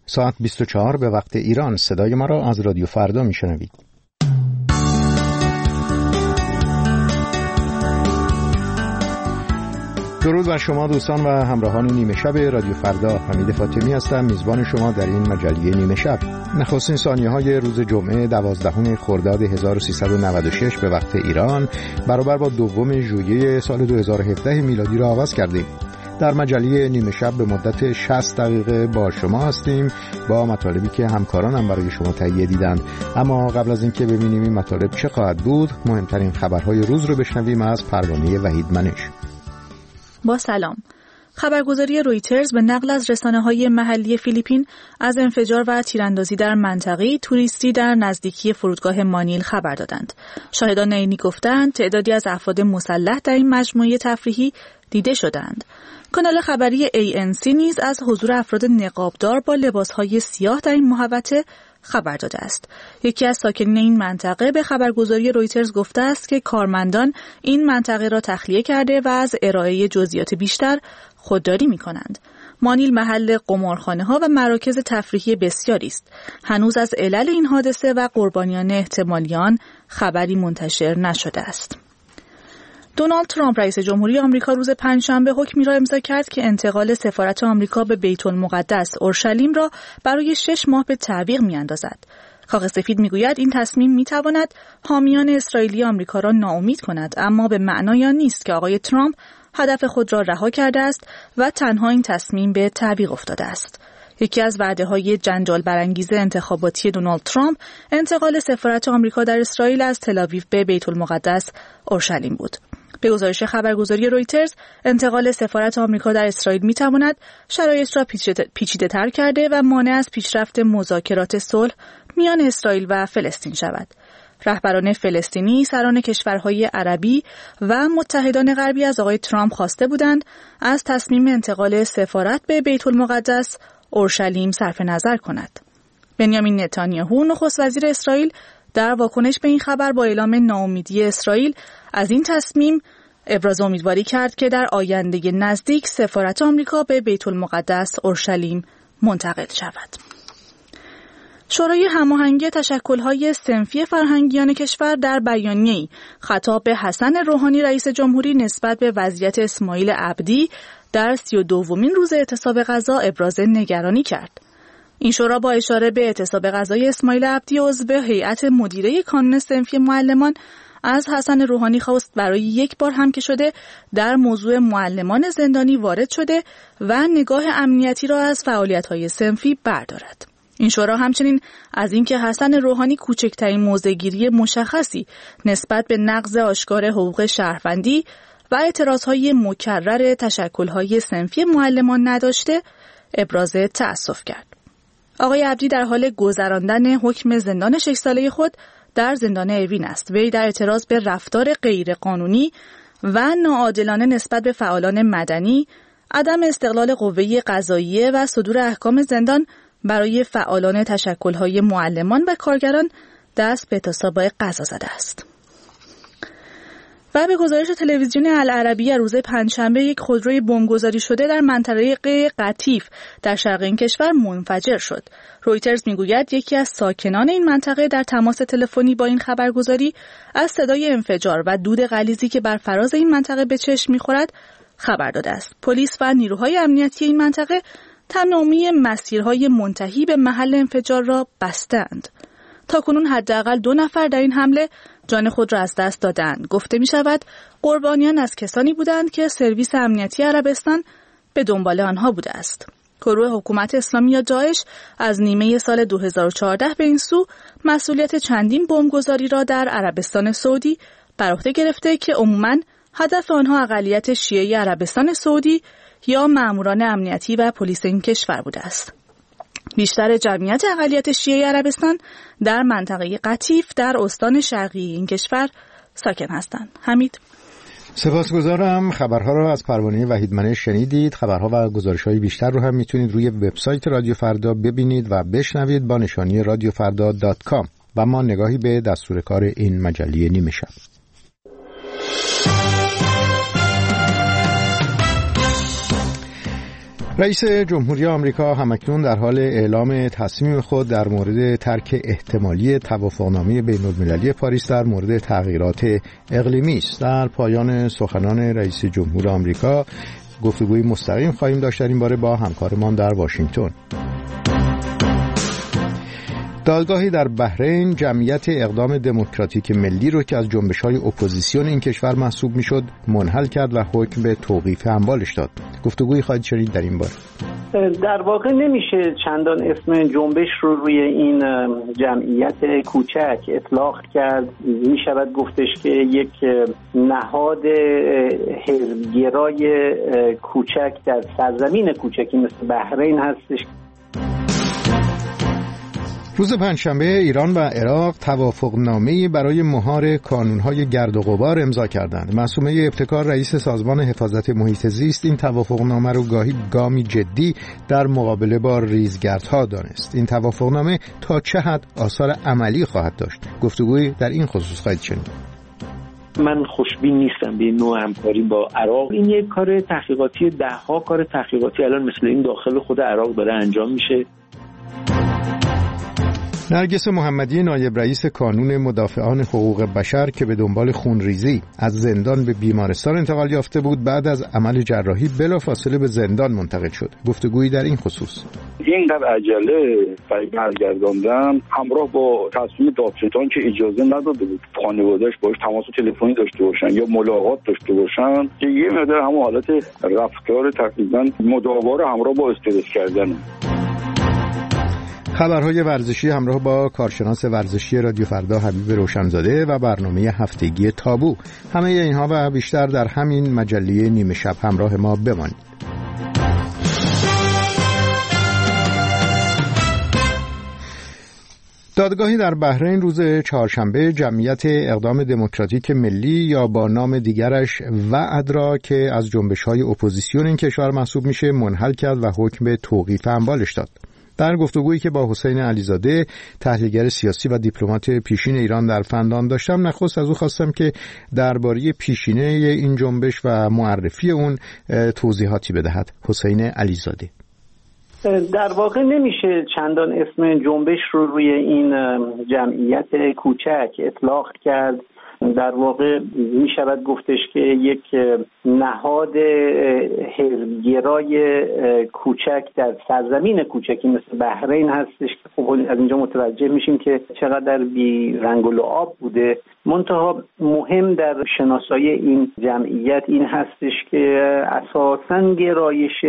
ساعت 24 به وقت ایران. صدای ما را از رادیو فردا میشنوید. درود بر شما دوستان و همراهان نیمه شب رادیو فردا. حمید فاطمی هستم، میزبان شما در این مجله نیمه شب. نخستین ثانیه‌های روز جمعه 12 خرداد 1396 به وقت ایران برابر با 2 ژوئیه سال 2017 میلادی را آغاز کردیم. در مجله نیمه شب به مدت 60 دقیقه با شما هستیم با مطالبی که همکارانم برای شما تهیه دیدند. اما قبل از اینکه ببینیم این مطالب چه خواهد بود، مهمترین خبرهای روز رو بشنویم از پروانه وحید منش. با سلام. خبرگزاری رویترز به نقل از رسانه‌های محلی فیلیپین از انفجار و تیراندازی در منطقه‌ای توریستی در نزدیکی فرودگاه مانیل خبر دادند. شاهدان عینی گفتند تعدادی از افراد مسلح در این مجموعه تفریحی دیده شدند. کانال خبری ANC نیز از حضور افراد نقابدار با لباس‌های سیاه در این محوطه خبر داده است. یکی از ساکنین این منطقه به خبرگزاری رویترز گفته است که کارمندان این منطقه را تخلیه کرده و از ارائه جزئیات بیشتر خودداری می‌کنند. مانیل محل قمارخانه‌ها و مراکز تفریحی بسیاری است. هنوز از علل این حادثه و قربانیان احتمالی آن خبری منتشر نشده است. دونالد ترامپ رئیس جمهوری آمریکا روز پنجشنبه حکمی را امضا کرد که انتقال سفارت آمریکا به بیت المقدس اورشلیم را برای 6 ماه به تعویق می‌اندازد. کاخ سفید می‌گوید این تصمیم می‌تواند حامیان اسرائیلی آمریکا را ناامید کند، اما به معنای آن نیست که آقای ترامپ هدف خود را رها کرده است و تنها این تصمیم به تعویق افتاده است. یکی از وعده‌های جنجال برانگیز انتخاباتی دونالد ترامپ انتقال سفارت آمریکا در اسرائیل از تل‌آویو به بیت المقدس اورشلیم بود. به گزارش خبرگزاری رویترز، انتقال سفارت آمریکا در اسرائیل می‌تواند شرایط را پیچیده‌تر کرده و مانع از پیشرفت مذاکرات صلح میان اسرائیل و فلسطین شود. رهبران فلسطینی، سران کشورهای عربی و متحدان غربی از آقای ترامپ خواسته بودند از تصمیم انتقال سفارت به بیت المقدس اورشلیم صرف نظر کند. بنیامین نتانیاهو، نخست وزیر اسرائیل، در واکنش به این خبر با اعلام ناامیدی اسرائیل از این تصمیم ابراز امیدواری کرد که در آینده نزدیک سفارت آمریکا به بیت المقدس اورشلیم منتقل شود. شورای هماهنگی تشکل‌های صنفی فرهنگیان کشور در بیانیه‌ای خطاب به حسن روحانی رئیس جمهوری نسبت به وضعیت اسماعیل عبدی در 32مین روز اعتصاب غذا ابراز نگرانی کرد. این شورا با اشاره به اعتصاب غذای اسماعیل عبدی عضو هیئت مدیره کانون صنفی معلمان از حسن روحانی خواست برای یک بار هم که شده در موضوع معلمان زندانی وارد شده و نگاه امنیتی را از فعالیت‌های صنفی بردارد. این شورا همچنین از اینکه حسن روحانی کوچکترین موضع‌گیری مشخصی نسبت به نقض آشکار حقوق شهروندی و اعتراضهای مکرر تشکل‌های صنفی معلمان نداشته ابراز تأسف کرد. آقای عبدی در حال گذراندن حکم زندان 6 ساله خود در زندان اوین است. وی در اعتراض به رفتار غیرقانونی و ناعادلانه نسبت به فعالان مدنی، عدم استقلال قوه قضاییه و صدور احکام زندان برای فعالان تشکل‌های معلمان و کارگران دست به اعتصاب غذا زده است. و به گزارش تلویزیون العربیه روز پنجشنبه یک خودروی بمبگذاری شده در منطقه قطیف در شرق این کشور منفجر شد. رویترز میگوید یکی از ساکنان این منطقه در تماس تلفنی با این خبرگزاری از صدای انفجار و دود غلیظی که بر فراز این منطقه به چشم می‌خورد خبر داده است. پلیس و نیروهای امنیتی این منطقه تمامی مسیرهای منتهی به محل انفجار را بستند. تاکنون حداقل 2 نفر در این حمله جان خود را از دست دادند. گفته می شود قربانیان از کسانی بودند که سرویس امنیتی عربستان به دنبال آنها بوده است. گروه حکومت اسلامی یا داعش از نیمه سال 2014 به این سو مسئولیت چندین بمبگذاری را در عربستان سعودی بر عهده گرفته که عموماً هدف آنها اقلیت شیعه عربستان سعودی یا ماموران امنیتی و پلیس این کشور بوده است. بیشتر جمعیت اقلیت شیعه عربستان در منطقه قطیف در استان شرقی این کشور ساکن هستند. حمید. سپاسگزارم. خبرها را از پروانه وحید منش شنیدید. خبرها و گزارش‌های بیشتر رو هم میتونید روی وبسایت رادیو فردا ببینید و بشنوید با نشانی radiofrda.com. و ما نگاهی به دستور کار این مجله نیمه شب. رئیس جمهوری آمریکا همکنون در حال اعلام تصمیم خود در مورد ترک احتمالی توافقنامه بین‌المللی پاریس در مورد تغییرات اقلیمی است. در پایان سخنان رئیس جمهور آمریکا گفتگوی مستقیم خواهیم داشت در این باره با همکارمان در واشنگتن. دادگاهی در بحرین جمعیت اقدام دموکراتیک ملی رو که از جنبش‌های اپوزیسیون این کشور محسوب می‌شد منحل کرد و حکم به توقیف اموالش داد. گفتگویی خواهید شنید در این باره. در واقع نمیشه چندان اسم جنبش رو روی این جمعیت کوچک اطلاق کرد. میشود گفتش که یک نهاد حزبگرای کوچک در سرزمین کوچکی مثل بحرین هستش. روز پنجشنبه ایران و عراق توافقنامه‌ای برای مهار کانون‌های گرد و غبار امضا کردند. معصومه ابتکار رئیس سازمان حفاظت محیط زیست این توافقنامه را گاهی گامی جدی در مقابله با ریزگردها دانست. این توافقنامه تا چه حد آثار عملی خواهد داشت؟ گفتگویی در این خصوص خواهید شنید. من خوشبین نیستم به نوع همکاری با عراق. این یک کار تحقیقاتی، ده‌ها کار تحقیقاتی الان مثل این داخل خود عراق داره انجام میشه. نرگس محمدی نایب رئیس کانون مدافعان حقوق بشر که به دنبال خونریزی از زندان به بیمارستان انتقال یافته بود بعد از عمل جراحی بلافاصله به زندان منتقل شد. گفتگویی در این خصوص. اینقدر عجله برگرداندن همراه با تصمیم دادستان که اجازه نداده بود خانواده‌اش باهاش تماس تلفنی داشته باشن یا ملاقات داشته باشن که یه مقدار همون حالت رفتار تقریبا مداوار همراه با استرس کردن. خبرهای ورزشی همراه با کارشناس ورزشی رادیو فردا حبیب روشنزاده و برنامه هفتگی تابو. همه اینها و بیشتر در همین مجله نیمه شب همراه ما بمانید. دادگاهی در بحرین روز چهارشنبه جمعیت اقدام دموکراتیک ملی یا با نام دیگرش وعد را که از جنبش‌های اپوزیسیون این کشور محسوب میشه منحل کرد و حکم به توقیف اموالش داد. در گفتگویی که با حسین علیزاده تحلیلگر سیاسی و دیپلمات پیشین ایران در فنلاند داشتم، نخست از او خواستم که درباره پیشینه این جنبش و معرفی اون توضیحاتی بدهد. حسین علیزاده: در واقع نمیشه چندان اسم جنبش رو روی این جمعیت کوچک اطلاق کرد. در واقع می شود گفتش که یک نهاد حزبگرای کوچک در سرزمین کوچکی مثل بحرین هستش که خب از اینجا متوجه میشیم که چقدر بی رنگ و لعاب بوده. منتها مهم در شناسایی این جمعیت این هستش که اساساً گرایش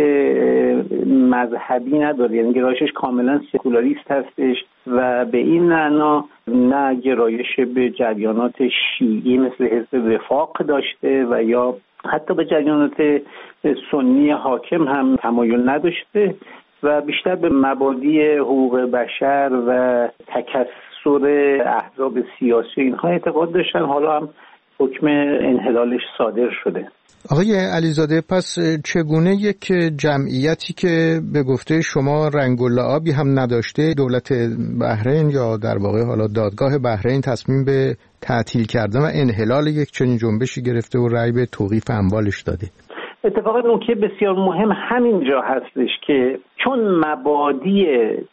مذهبی نداره، یعنی گرایشش کاملا سکولاریست هستش و به این معنا نه گرایش به جریانات شیعی مثل حزب وفاق داشته و یا حتی به جریانات سنی حاکم هم تمایل نداشته و بیشتر به مبادی حقوق بشر و تکثر احزاب سیاسی اینها اعتقاد داشتن. حالا هم حکم انحلالش صادر شده. آقای علیزاده، پس چگونه یک جمعیتی که به گفته شما رنگ و لعابی هم نداشته دولت بحرین یا در واقع حالا دادگاه بحرین تصمیم به تعطیل کردن و انحلال یک چنین جنبشی گرفته و رأی به توقیف اموالش داده؟ اتفاقا نکته بسیار مهم همینجا هستش که چون مبادی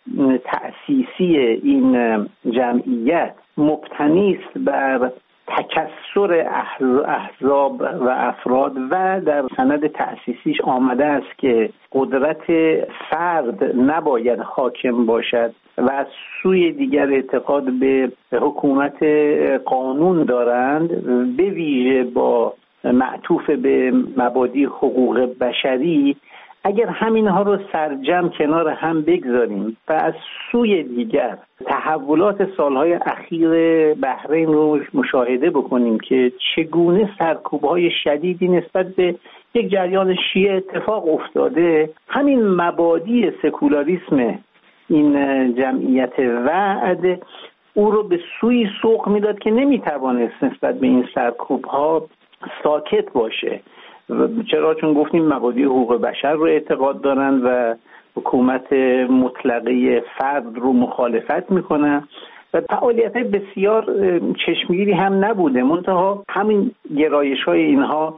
تأسیسی این جمعیت مبتنی است بر تکثر احزاب و افراد و در سند تأسیسیش آمده است که قدرت فرد نباید حاکم باشد و از سوی دیگر اعتقاد به حکومت قانون دارند، به ویژه با معطوف به مبادی حقوق بشری، اگر همینها رو سرجم کنار هم بگذاریم و از سوی دیگر تحولات سالهای اخیر بحرین رو مشاهده بکنیم که چگونه سرکوب‌های شدیدی نسبت به یک جریان شیعه اتفاق افتاده، همین مبادی سکولاریسم این جمعیت وعد او رو به سوی سوق میداد که نمیتوانست نسبت به این سرکوب‌ها ساکت باشه. چرا؟ چون گفتیم مبادی حقوق بشر رو اعتقاد دارن و حکومت مطلقه فرد رو مخالفت میکنن و فعالیت بسیار چشمگیری هم نبوده. منتها همین گرایش های اینها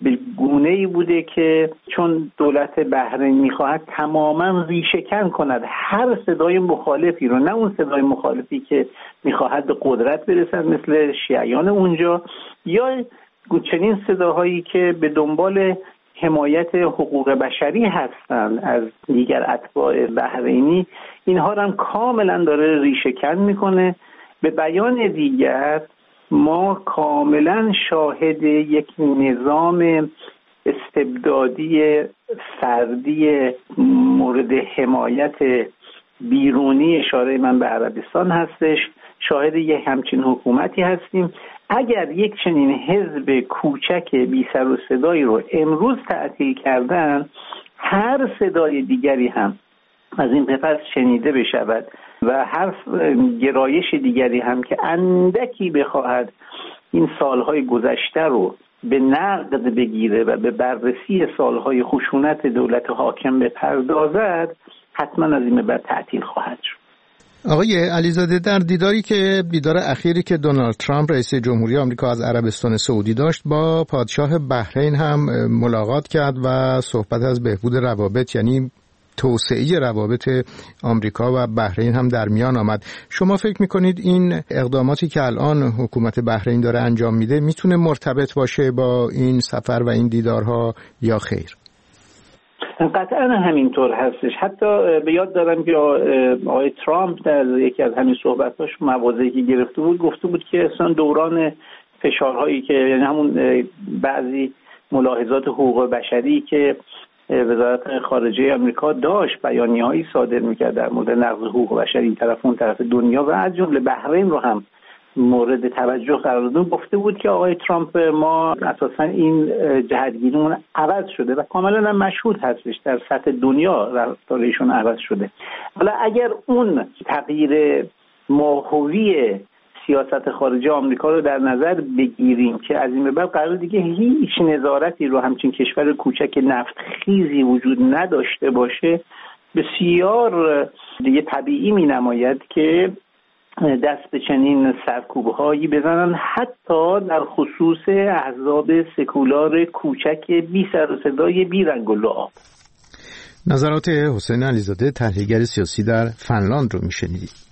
به گونه‌ای بوده که چون دولت بحرین می‌خواهد تماماً ریشه‌کن کند هر صدای مخالفی رو، نه اون صدای مخالفی که می‌خواهد به قدرت برسد مثل شیعیان اونجا، یا چنین صداهایی که به دنبال حمایت حقوق بشری هستند از دیگر اتباع بحرینی، اینها رو هم کاملا داره ریشه‌کن میکنه. به بیان دیگر ما کاملا شاهد یک نظام استبدادی فردی مورد حمایت بیرونی اشاره من به عربستان هستش، شاهد یک همچین حکومتی هستیم. اگر یک چنین حزب کوچک بی سر و صدایی رو امروز تعطیل کردن، هر صدای دیگری هم از این پس شنیده بشود و هر گرایش دیگری هم که اندکی بخواهد این سالهای گذشته رو به نقد بگیره و به بررسی سالهای خشونت دولت حاکم بپردازد، حتما از این بعد تعطیل خواهد شد. آقای علیزاده، در دیدار اخیری که دونالد ترامپ رئیس جمهوری آمریکا از عربستان سعودی داشت، با پادشاه بحرین هم ملاقات کرد و صحبت از بهبود روابط، یعنی توسعه روابط آمریکا و بحرین هم در میان آمد. شما فکر میکنید این اقداماتی که الان حکومت بحرین داره انجام میده میتونه مرتبط باشه با این سفر و این دیدارها یا خیر؟ قطعا همینطور هستش. حتی به یاد دارم که آقای ترامپ در یکی از همین صحبتاش مواضعی که گرفته بود گفته بود که اصلا دوران فشارهایی که یعنی همون بعضی ملاحظات حقوق بشری که وزارت خارجه آمریکا داشت بیانیه‌هایی صادر می‌کرد در مورد نقض حقوق بشری این طرف اون طرف دنیا و از جمله بحرین رو هم مورد توجه قرار داد، گفته بود که آقای ترامپ ما اساساً این جهتگیریمون عوض شده و کاملا هم مشهود هستش در سطح دنیا رفتارشون عوض شده. حالا اگر اون تغییر ماهوی سیاست خارجه آمریکا رو در نظر بگیریم که از این به بعد قرار دیگه هیچ نظارتی رو همچین کشور کوچک نفت خیزی وجود نداشته باشه، بسیار دیگه طبیعی می نماید که دست به چنین سرکوب‌هایی بزنن، حتی در خصوص احزاب سکولار کوچک بی سر و صدای بی رنگ و لعاب. نظرات حسین علیزاده، تحلیلگر سیاسی در فنلاند رو میشنیدید.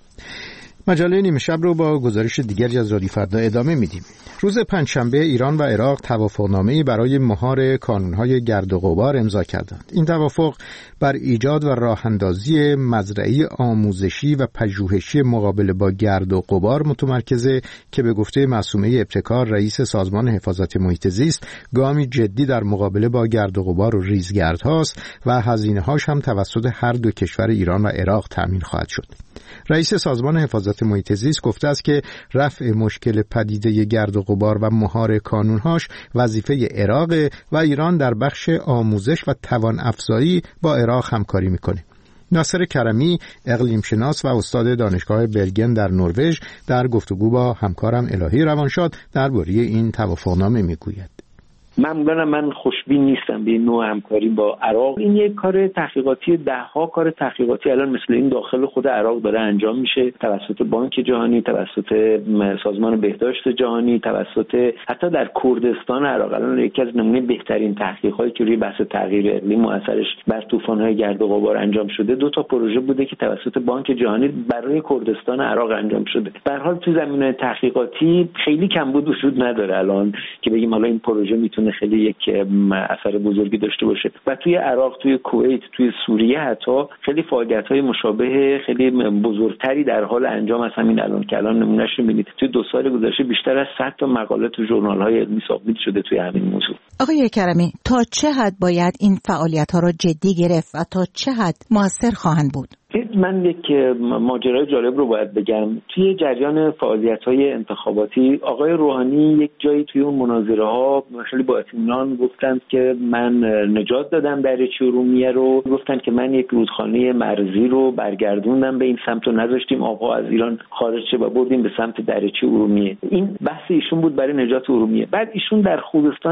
مجله نیمه شب رو با گزارش دیگری از رادیو فردا ادامه میدیم. روز پنجشنبه ایران و عراق توافقنامه‌ای برای مهار کانون‌های گرد و غبار امضا کردند. این توافق بر ایجاد و راه‌اندازی مزرعه‌ای آموزشی و پژوهشی مقابله با گرد و غبار متمرکزه که به گفته معصومه ابتکار رئیس سازمان حفاظت محیط زیست گامی جدی در مقابله با گرد و غبار و ریزگردهاست و هزینه‌هاش هم توسط هر دو کشور ایران و عراق تامین خواهد شد. رئیس سازمان حفاظت محیط زیست گفته است که رفع مشکل پدیده گرد و غبار و مهار کانونهاش وظیفه عراق و ایران در بخش آموزش و توان افزایی با عراق همکاری میکنه. ناصر کرمی، اقلیم شناس و استاد دانشگاه برگن در نروژ، در گفتگو با همکارم الهی روانشاد درباره این توافقنامه میگوید. معمولا من خوشبین نیستم به این نوع همکاری با عراق. این یک کار تحقیقاتی، ده‌ها کار تحقیقاتی الان مثل این داخل خود عراق داره انجام میشه، توسط بانک جهانی، توسط سازمان بهداشت جهانی، توسط حتی در کردستان عراق. الان یکی از نمونه بهترین تحقیقاتی که روی بحث تغییر اقلیم و اثرش بر طوفان‌های گرد و غبار انجام شده، 2 تا پروژه بوده که توسط بانک جهانی برای کردستان عراق انجام شده. به هر حال تو زمینه تحقیقاتی خیلی کمبود وجود نداره الان که بگیم حالا این پروژه خیلی یک اثر بزرگی داشته باشه. و توی عراق، توی کویت، توی سوریه حتی خیلی فعالیت‌های مشابه خیلی بزرگتری در حال انجام هست. همین الان که الان نمونهش رو می‌بینید، توی 2 سال گذشته بیشتر از 100 تا مقاله تو ژورنال‌های علمی سابمیت شده توی همین موضوع. آقای کرمی، تا چه حد باید این فعالیت‌ها رو جدی گرفت و تا چه حد موثر خواهند بود؟ من یک ماجرای جالب رو باید بگم. توی جریان فعالیت‌های انتخاباتی آقای روحانی یک جایی توی اون مناظره‌ها خیلی با اطمینان گفتند که من نجات دادم دریاچه ارومیه رو، گفتند که من یک رودخانه مرزی رو برگردوندم به این سمت و نذاشتیم آقا از ایران خارج شه و بردیم به سمت دریاچه ارومیه. این بحث ایشون بود برای نجات ارومیه. بعد ایشون در خوزستان که رفته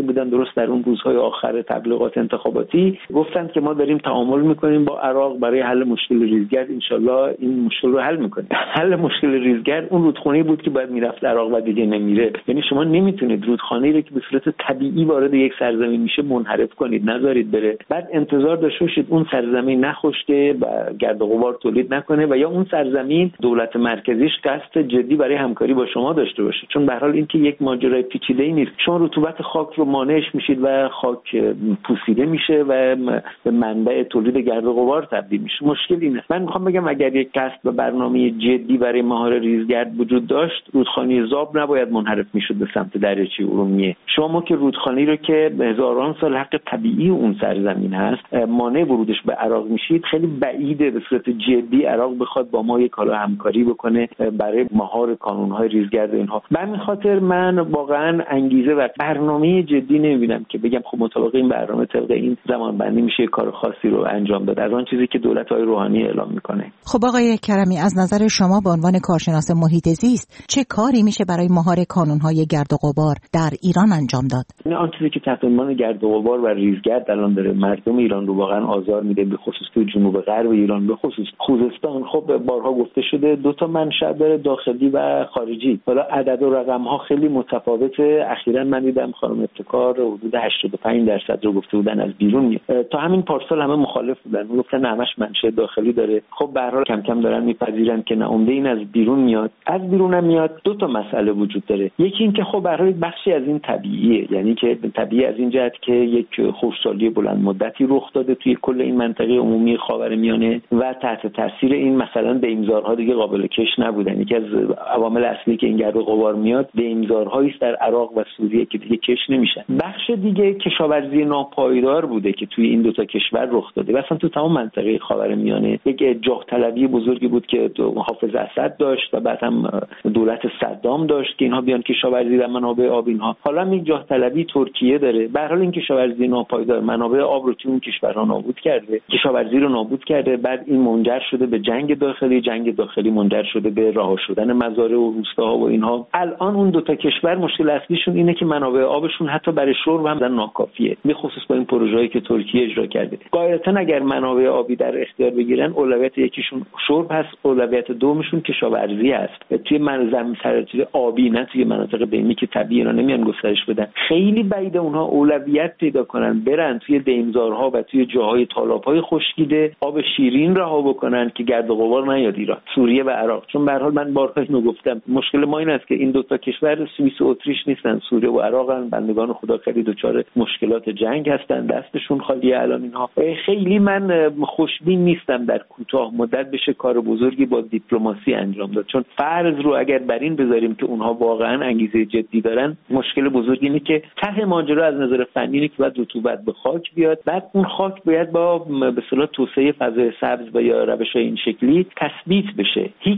بودن درست در اون روزهای آخر تبلیغات انتخاباتی، گفتند که ما داریم تعامل میکنیم با عراق برای حل مشکل ریزگرد، انشالله این مشکل رو حل میکنیم. حل مشکل ریزگرد اون رودخانه‌ای بود که باید میرفت عراق و دیگه نمیره. یعنی شما نمیتونید رودخانه‌ای رو که به صورت طبیعی وارد یک سرزمین میشه منحرف کنید، نذارید بره، بعد انتظار داشته باشید اون سرزمین نخشته و گرد و غبار تولید نکنه و یا اون سرزمین دولت مرکزیش قصد جدی برای همکاری با شما داشته باشه. چون به هر حال این که یک ماجرای پیچیده‌ای نیست. شما رطوبت خاک رو مانعش میشید و خاک پوسیده میشه و به منبع تولید گرد و غبار تبدیل میشه. مشکل اینه. من میخوام بگم اگر یک قصد و برنامه جدی برای مهار ریزگرد وجود داشت، رودخانه زاب نباید منحرف میشد به سمت دریاچه ارومیه. شما که رودخانه‌ای رو که به هزاران سال حق طبیعی اون سرزمین هست مانع ورودش به عراق میشید، خیلی بعیده به صورت جدی عراق بخواد با ما یک حالا همکاری بکنه برای مهار کانون‌های ریزگرد اینها. به همین خاطر من واقعا انگیزه و برنامه جدی نمیبینم که بگم خب مطابق این برنامه طبق این زمان بندی میشه کار خاصی رو انجام داد، از آن چیزی که دولت‌های روحانی اعلام میکنه. خب آقای کرمی، از نظر شما به عنوان کارشناس محیط زیست چه کاری میشه برای مهار کانون‌های گرد و غبار در ایران انجام داد؟ آن چیزی که تحت عنوان گرد و غبار و ریزگرد الان داره مردم ایران رو واقعا آزار میده، به خصوص تو جنوب غرب ایران، به خصوص خوزستان. خب بارها گفته شده دو تا منشأ داره، داخلی و خارجی. حالا عدد و رقم‌ها خیلی متفاوته. اخیراً من دیدم خانم ابتکار حدود 85% رو گفته بودن از بیرون میاد. تا همین پارسال همه مخالف بودن، گفتن همش منشأ داخلی داره. خب به هر حال کم کم دارن میپذیرن که نه، عمده این از بیرون میاد. از بیرون هم میاد. دو تا مسئله وجود داره. یکی این که خب به هر حال بخشی از این طبیعیه، یعنی که طبیعی از این جهت که یک خشکسالی بلند مدتی رخ داده توی کل این منطقه عمومی خاورمیانه و تحت تاثیر این مثلا دیمزارها دیگه قابل کش نبودن. یکی از عوامل اصلی که این گرد و غبار میاد دیمزارهایی است در عراق و سوریه که دیگه کش نمیشن. بخش دیگه کشاورزی ناپایدار بوده که توی این دو تا کشور رخ داده. مثلا تو تمام منطقه خاورمیانه یک جاه طلبی بزرگی بود که حافظ اسد داشت و بعد هم دولت صدام داشت که اینها بیان کشاورزی در منابع آب اینها. حالا یک جاه طلبی ترکیه داره. به هر حال این کشاورزی ناپایدار منابع آب رو توی اون کشورها نابود کرده، کشاورزی رو نابود کرده. بعد این منجر شده به جنگ داخلی منجر شده به رها شدن مزارع و روستاها و اینها. الان اون دو تا کشور مشکل اصلیشون اینه که منابع آبشون حتی برای شرب هم ناکافیه، به خصوص با این پروژه‌ای که ترکیه اجرا کرده. قاعدتاً اگر منابع آبی در اختیار بگیرن، اولویت یکیشون شرب هست، اولویت دومشون کشاورزی هست. توی زمین سرچینه آبی، نه توی مناطق بینی که طبیعی اینا نمیان گسترش بدن. خیلی بعیده اونها اولویت پیدا کنن برن توی دیمزارها و توی جاهای تالاب‌های خشکیده آب شیرین رها بکنن که گرد و غبار نیاد ایران، سوریه و عراق. چون به هر حال من بارها اینو گفتم، مشکل ما این است که این دو تا کشور سوئیس و اتریش نیستن، سوریه و عراقن. بندگان خدا خیلی دچار مشکلات جنگ هستن، دستشون خالیه الان اینها. خیلی من خوشبین نیستم در کوتاه مدت بشه کار بزرگی با دیپلماسی انجام داد، چون فرض رو اگر بر این بذاریم که اونها واقعا انگیزه جدی دارن، مشکل بزرگی اینه که ته ماجرا از نظر فنی اینه که باید رطوبت به خاک بیاد، بعد اون خاک باید با به اصطلاح توسعه فضای سبز و یا روش‌های این شکلی تثبیت بشه. هیچ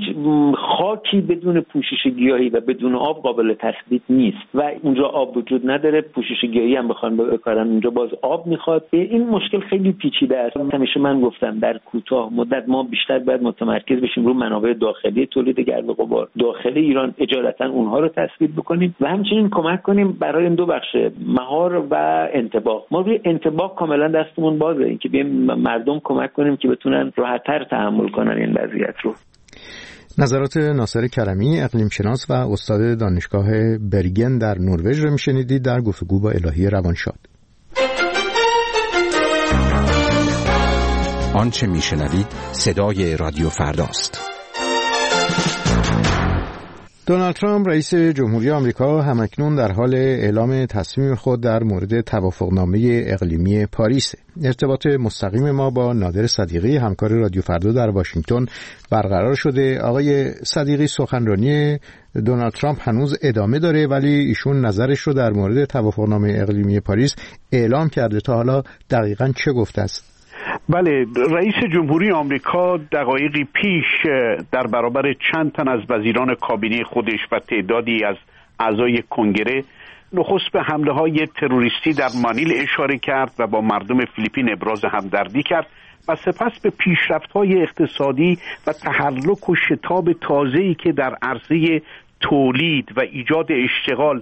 خاکی بدون پوشش گیاهی و بدون آب قابل تثبیت نیست و اونجا آب وجود نداره، پوشش گیاهی هم بخوان بکارن اونجا باز آب میخواد. این مشکل خیلی پیچیده است. همیشه من گفتم در کوتاه مدت ما بیشتر باید متمرکز بشیم رو منابع داخلی تولید گرد و غبار داخل ایران، اجالتا اونها رو تثبیت بکنیم و همچنین کمک کنیم برای این دو بخش، مهار و انطباق. ما روی انطباق کاملا دستمون بازه، اینکه بیایم مردم کمک کنیم که بتونن راحت‌تر تحمل کنن این وضعیت رو. نظرات ناصر کرمی، اقلیم شناس و استاد دانشگاه برگن در نروژ رو میشنیدید در گفتگو با الهی روانشاد. آنچه میشنوید صدای رادیو فرداست. دونالد ترامپ رئیس جمهوری آمریکا همکنون در حال اعلام تصمیم خود در مورد توافقنامه اقلیمی پاریس. ارتباط مستقیم ما با نادر صدیقی همکار رادیو فردا در واشنگتن برقرار شده. آقای صدیقی، سخنرانی دونالد ترامپ هنوز ادامه داره ولی ایشون نظرش رو در مورد توافقنامه اقلیمی پاریس اعلام کرده. تا حالا دقیقاً چه گفته است؟ بله، رئیس جمهوری آمریکا دقایقی پیش در برابر چند تن از وزیران کابینه خودش و تعدادی از اعضای کنگره نخست به حمله‌های تروریستی در مانیل اشاره کرد و با مردم فیلیپین ابراز همدردی کرد و سپس به پیشرفت‌های اقتصادی و تحرک و شتاب تازه‌ای که در عرصه تولید و ایجاد اشتغال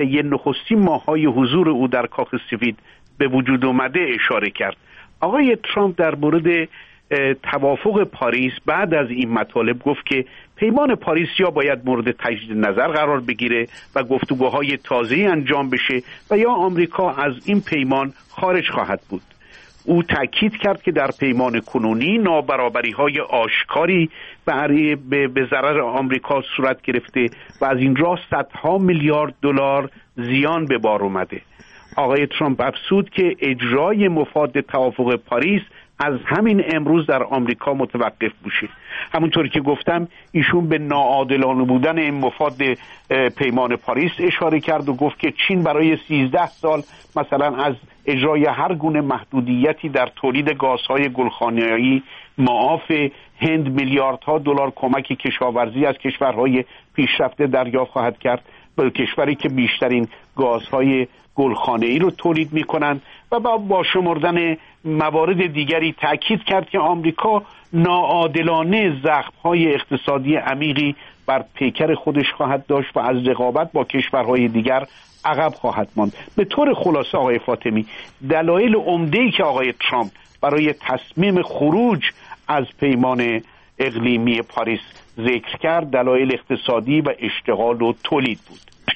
طی نخستین ماه‌های حضور او در کاخ سفید به وجود اومده اشاره کرد. آقای ترامپ در مورد توافق پاریس بعد از این مطالب گفت که پیمان پاریس یا باید مورد تجدید نظر قرار بگیره و گفتگوهای تازه‌ای انجام بشه و یا آمریکا از این پیمان خارج خواهد بود. او تاکید کرد که در پیمان کنونی نابرابری‌های آشکاری به ضرر آمریکا صورت گرفته و از این راه صدها میلیارد دلار زیان به بار اومده. آقای ترامپ افزود که اجرای مفاد توافق پاریس از همین امروز در آمریکا متوقف بشه. همونطوری که گفتم ایشون به ناعادلانه بودن این مفاد پیمان پاریس اشاره کرد و گفت که چین برای 13 سال مثلا از اجرای هر گونه محدودیتی در تولید گازهای گلخانه‌ای معاف، هند میلیاردها دلار کمک کشاورزی از کشورهای پیشرفته دریافت خواهد کرد، به کشوری که بیشترین گازهای گلخانه‌ای رو تولید می‌کنند و با شمردن موارد دیگری تأکید کرد که آمریکا ناعادلانه زخم‌های اقتصادی عمیقی بر پیکر خودش خواهد داشت و از رقابت با کشورهای دیگر عقب خواهد ماند. به طور خلاصه آقای فاطمی، دلایل عمده‌ای که آقای ترامپ برای تصمیم خروج از پیمان اقلیمی پاریس ذکر کرد دلایل اقتصادی و اشتغال و تولید بود.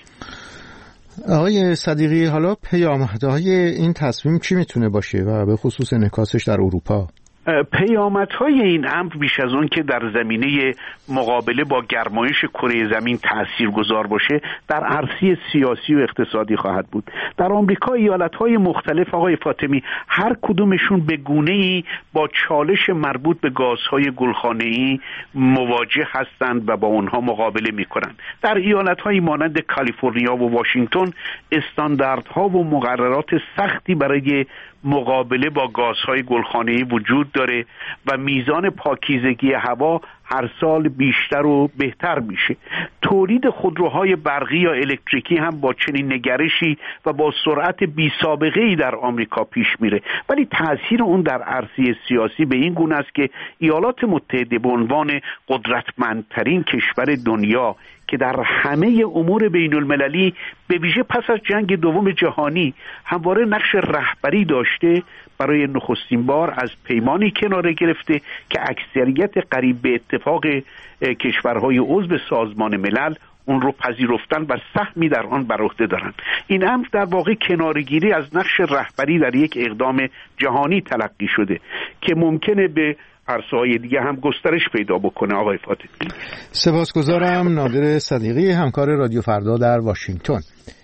آقای صدیقی، حالا پیامدهای این تصمیم چی میتونه باشه و به خصوص انعکاسش در اروپا؟ پیامدهای این امر بیش از اون که در زمینه مقابله با گرمایش کره زمین تاثیرگذار باشه، در عرصه سیاسی و اقتصادی خواهد بود. در آمریکا ایالت‌های مختلف آقای فاطمی هر کدومشون به گونه‌ای با چالش مربوط به گازهای گلخانه‌ای مواجه هستند و با اونها مقابله می‌کنند. در ایالت‌های مانند کالیفرنیا و واشنگتن استانداردها و مقررات سختی برای مقابله با گازهای گلخانه‌ای وجود داره و میزان پاکیزگی هوا هر سال بیشتر و بهتر میشه. تولید خودروهای برقی یا الکتریکی هم با چنین نگرشی و با سرعت بی سابقه‌ای در آمریکا پیش میره، ولی تأثیر اون در عرصه سیاسی به این گونه است که ایالات متحده به عنوان قدرتمندترین کشور دنیا که در همه امور بین المللی به ویژه پس از جنگ دوم جهانی همواره نقش رهبری داشته، برای نخستین بار از پیمانی کناره گرفته که اکثریت قریب به اتفاق کشورهای عضو سازمان ملل اون رو پذیرفتن و سهمی در آن بر عهده دارن. این امر در واقع کناره‌گیری از نقش رهبری در یک اقدام جهانی تلقی شده که ممکنه به عرصه‌های دیگه هم گسترش پیدا بکنه. آقای فاطمی، سپاسگزارم. نادر صدیقی، همکار رادیو فردا در واشنگتن.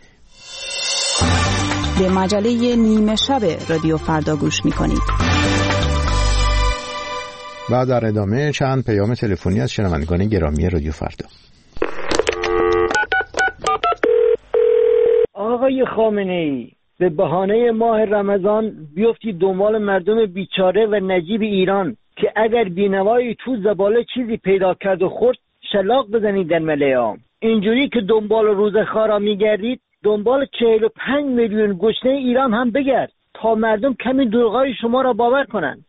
به مجله نیمه شب رادیو فردا گوش می‌کنید. و در ادامه چند پیام تلفنی از شنوندگان گرامی رادیو فردا. آقای خامنه‌ای، به بهانه ماه رمضان بیفتی دنبال مردم بیچاره و نجیب ایران که اگر بینوایی تو زباله چیزی پیدا کرد و خورد شلاق بزنید در مله عام. اینجوری که دنبال روزخوارا میگردید دنبال 45 میلیون گشنه ایران هم بگرد تا مردم کمی دروغای شما را باور کنند.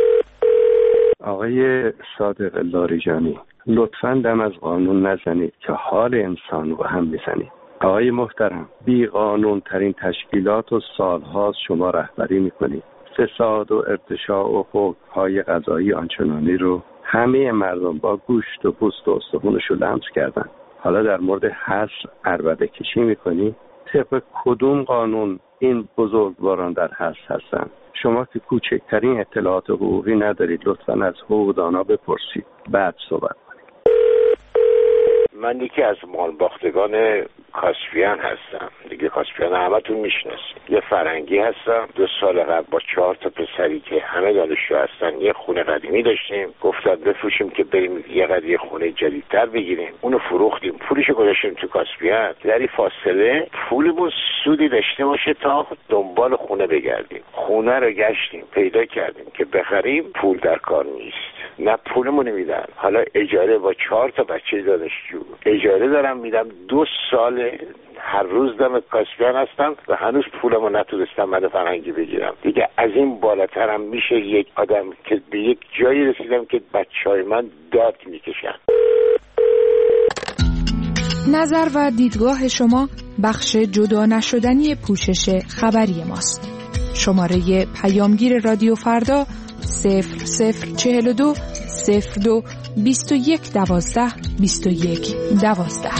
آقای صادق لاریجانی، لطفاً دم از قانون نزنید که حال انسان رو هم میزنید. آقای محترم، بی قانون ترین تشکیلات و سالهاست شما رهبری میکنید. فساد و ارتشاء و حقوق‌های قضایی آنچنانی رو همه مردم با گوشت و پوست و استخونشو لمس کردن. حالا در مورد حصر عربده کشی میکنی؟ طبق کدوم قانون این بزرگواران در حصر هستن؟ شما که کوچکترین اطلاعات حقوقی ندارید، لطفاً از حقوقدانا بپرسید بعد صحبت کنید. من یکی از مالباختگان کاسپیان هستم. دیگه کاسپیان همتون میشناسید. یه فرنگی هستم. 2 سال قبل با 4 تا پسری که همه دانشجو هستن یه خونه قدیمی داشتیم. گفتن بفروشیم که بریم یه قضیه خونه جدیدتر بگیریم. اونو فروختیم. پولشو گذاشتیم تو کاسپیان. در این فاصله پولمون سودی داشته باشه تا دنبال خونه بگردیم. خونه رو گشتیم، پیدا کردیم که بخریم، پول در کار نیست. نه پولمون میدن. حالا اجاره با 4 تا بچه دانشجو اجاره دارم میدم. 2 سال هر روز دم کاسپیان هستم و هنوز پولمو نتونستم من فرنگی بگیرم. دیگه از این بالاترم میشه یک آدم که به یک جایی رسیدم که بچهای من داد میکشن. نظر و دیدگاه شما بخش جدا نشدنی پوشش خبری ماست. شماره پیامگیر رادیو فردا 0042 02 21 12 21 12.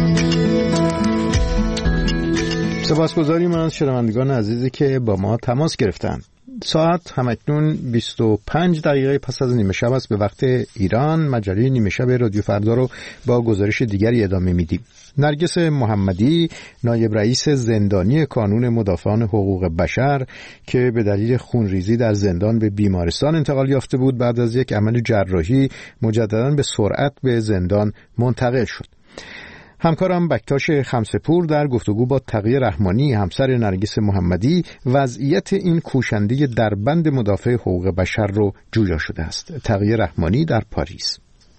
سپاسگزاریم از شنوندگان عزیزی که با ما تماس گرفتند. ساعت همکنون 25 دقیقه پس از نیمه شب است به وقت ایران. مجله نیمه شب رادیو فردا رو با گزارش دیگری ادامه میدیم. نرگس محمدی، نایب رئیس زندانی کانون مدافعان حقوق بشر که به دلیل خونریزی در زندان به بیمارستان انتقال یافته بود، بعد از یک عمل جراحی مجدداً به سرعت به زندان منتقل شد. همکارم بکتاش خمسپور در گفتگو با تقی رحمانی، همسر نرگس محمدی، وضعیت این کوشنده در بند مدافع حقوق بشر رو جویا شده است. تقی رحمانی در پاریس.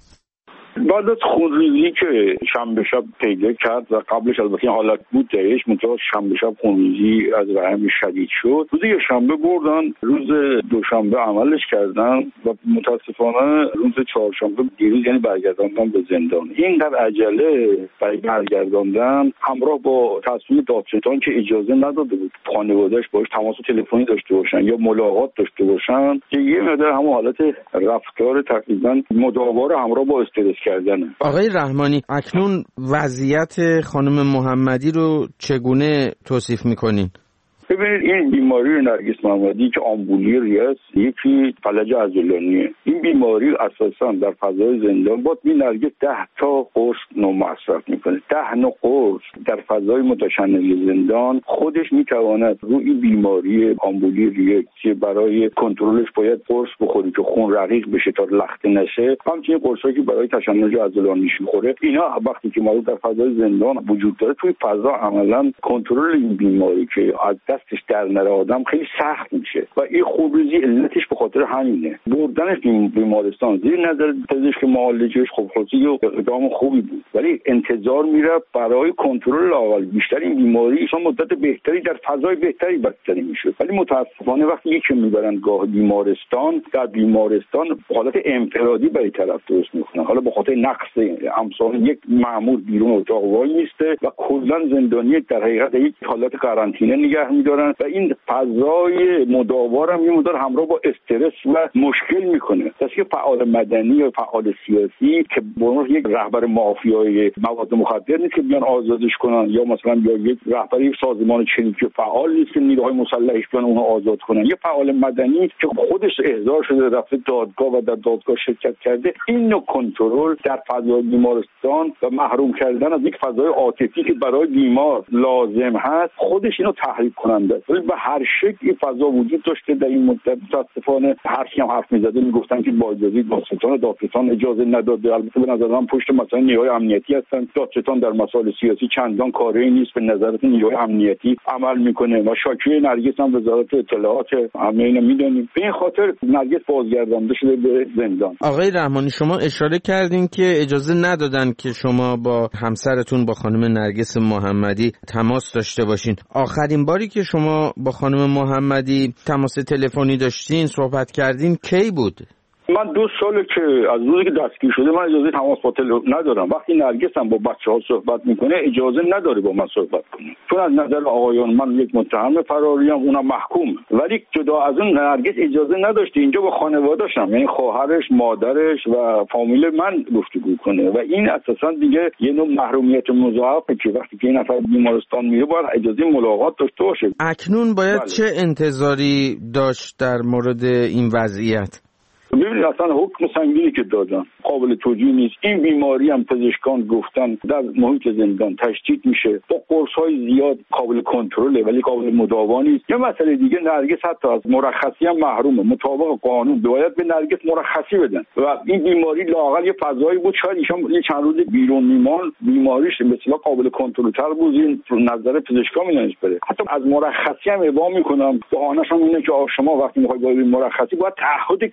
بعد از خونریزی که شنبه شب پیدا کرد و قبلش البته این حالت بود درش، منتها شنبه شب خونریزی از رحم شدید شد، روز شنبه بردن، روز دوشنبه عملش کردن و متاسفانه روز چهارشنبه دیروز یعنی برگرداندن به زندان. این در عجله برگرداندن همراه با تصمیم دادستان که اجازه نداده بود خانواده‌اش باهاش تماس تلفنی داشته باشن یا ملاقات داشته باشن، که یه مقدار همون حالت رفتار تقریبا مداوا رو همراه با استرس کردنه. آقای رحمانی، اکنون وضعیت خانم محمدی رو چگونه توصیف میکنین؟ ببینید، این بیماری نرگس محمدی که آمبولی ریه است، یکی فلج عضلانیه. این بیماری اساسا در فضای زندان با این نرگس 10 تا قرص مصرف میکنه. 10 نوع قرص در فضای متشنج زندان خودش میتواند روی این بیماری آمبولی ریه که برای کنترلش باید قرص بخوری که خون رقیق بشه تا لخته نشه، همچنین قرصایی که برای تشنج عضلانیش میخوره، اینا وقتی که ما در فضای زندان وجود داره، توی فضا عملا کنترل این بیماری که از دستش در نره آدم خیلی سخت میشه و این خونریزی علتش به خاطر همینه. بردنش بیمارستان زیر نظر پزشک معالجش خب خاصی و اقدام خوبی بود، ولی انتظار میره برای کنترل لااقل بیشتر این بیماری ایشان مدت بهتری در فضای بهتری بستری میشه. ولی متاسفانه وقتی یکی میبرن گاه بیمارستان، در بیمارستان حالت انفرادی برای طرف درست میکنن، حالا به خاطر نقص امثال یک مأمور بیرون اتاق وای میسته و کلا زندانی در حقیقت یک حالت قرنطینه نگه میدارن و این فضای مداوا هم یه مقدار همراه با استرس و مشکل میکنه. پس که فعال مدنی یا فعال سیاسی که به یک رهبر مافیای مواد مخدر نیست که بیان آزادش کنن، یا مثلا یا یک رهبر یک سازمان چریکی فعال نیست که نیروهای مسلحش بیان اونها آزاد کنن. یه فعال مدنی که خودش احضار شده رفته دادگاه و در دادگاه شرکت کرده، این نوع کنترل در فضای بیمارستان و محروم کردن از یک فضای عاطفی که برای بیمار لازم هست، خودش اینو تحریک کننده. ولی به هر شکل این فضا وجود داشته در این مدت. متاسفانه هر کی هم حرف میزده میگفتن که با اجازه دادستان اجازه نداده. البته به نظر من پشت مثلا نیروهای امنیتی هستن. دادستان در مسائل سیاسی چندان کاری نیست، به نظرت نیروهای امنیتی عمل میکنه و شاکی نرگس هم وزارت اطلاعات همه اینا میدونیم. به این خاطر نرگس بازگردانده شده به زندان. آقای رحمانی، شما اشاره کردین که اجازه ندادن که شما با همسرتون با خانم نرگس محمدی تماس داشته باشین. آخرین باری که شما با خانم محمدی تماس تلفنی داشتین، صحبت کردین، کی بود؟ من 2 ساله که از روزی که دستگیر شده من اجازه تماس با تلفن ندارم. وقتی نرگس هم با بچه‌ها صحبت میکنه اجازه نداره با من صحبت کنه، چون از نظر آقایان من یک متهم فراریم، اونم محکوم. ولی جدا از اون نرگس اجازه نداشته اینجا با خانواده‌شم، یعنی خواهرش، مادرش و فامیل من گفتگو کنه و این اساسا دیگه یه نوع محرومیت مضاعفه که وقتی که این نفر بیمارستان میره باید اجازه ملاقات داشته باشه. اکنون باید چه انتظاری داشت در مورد این وضعیت؟ ببینید اصلا حکم سنگینی که دادن قابل توجیه نیست. این بیماری هم پزشکان گفتن در محیط زندان تشدید میشه، با قرص‌های زیاد قابل کنترله ولی قابل مداوا نیست. یه مسئله دیگه، نرگس حتی از مرخصی هم محرومه. مطابق قانون باید به نرگس مرخصی بدن و این بیماری لااقل یه فضایی بود شاید ایشون یه چند روز بیرون میمان بیماریش به اصطلاح قابل کنترل‌تر بود. این نظر پزشکا میانش بره. حتی از مرخصی هم ابا میکنم. بهانه‌شون اینه که شما وقتی میخواید با مرخصی باید تعهد کتبی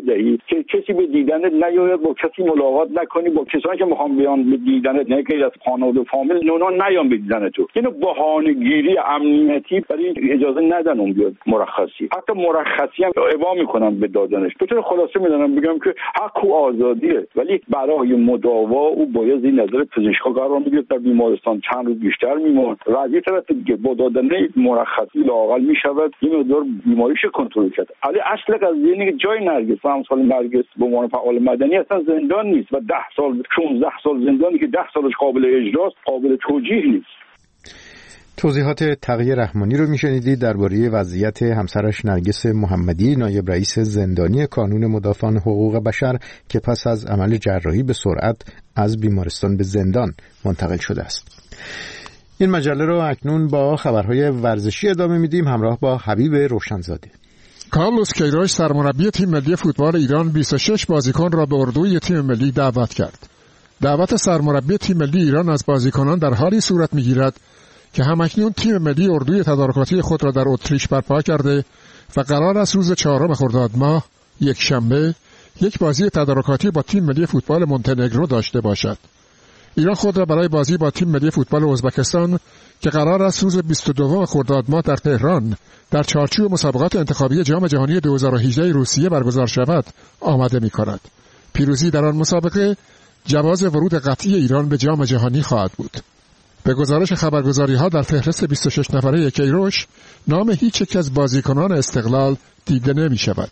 بدهی که کسی به دیدنت نیاید، با کسی ملاقات نکنی، با کسانی که میخوان بیان به دیدنت نه که از خانواده و فامیل اونا نیان به دیدن تو. اینو بهانه‌گیری امنیتی برای اجازه ندن اون بیاد مرخصی. حتی مرخصی هم ابا میکنن به دادنش. به طور خلاصه میدونم بگم که حق و آزادیه، ولی برای مداوا او باید این نظر پزشکا قرار میگیره، در بیمارستان چند روز بیشتر میمونه. از یه طرف دیگه با دادن مرخصی لااقل میشود این مقدار بیماریش کنترل کرد. ولی اصلا از اینکه جای نرگس و امثال نرگس به عنوان فعال مدنی اصلا زندان نیست و 10 سال 16 سال زندانی که 10 سالش قابل اجراست قابل توجیه نیست. توضیحات تقی رحمانی رو میشنیدید درباره وضعیت همسرش نرگس محمدی، نایب رئیس زندانی کانون مدافعان حقوق بشر که پس از عمل جراحی به سرعت از بیمارستان به زندان منتقل شده است. این مجله رو اکنون با خبرهای ورزشی ادامه میدیم همراه با حبیب روشنزاده. کارلوس کیروش سرمربی تیم ملی فوتبال ایران 26 بازیکن را به اردوی تیم ملی دعوت کرد. دعوت سرمربی تیم ملی ایران از بازیکنان در حالی صورت میگیرد که همکنون تیم ملی اردوی تدارکاتی خود را در اتریش برپا کرده و قرار است روز 4 خرداد ماه یک شنبه یک بازی تدارکاتی با تیم ملی فوتبال مونتنگرو داشته باشد. ایران خود را برای بازی با تیم ملی فوتبال ازبکستان که قرار است روز 22 خرداد ماه در تهران در چارچوب مسابقات انتخابی جام جهانی 2018 روسیه برگزار شود آماده می‌کند. پیروزی در آن مسابقه جواز ورود قطعی ایران به جام جهانی خواهد بود. به گزارش خبرگزاری‌ها در فهرست 26 نفره کیروش نام هیچ یک از بازیکنان استقلال دیده نمی‌شود.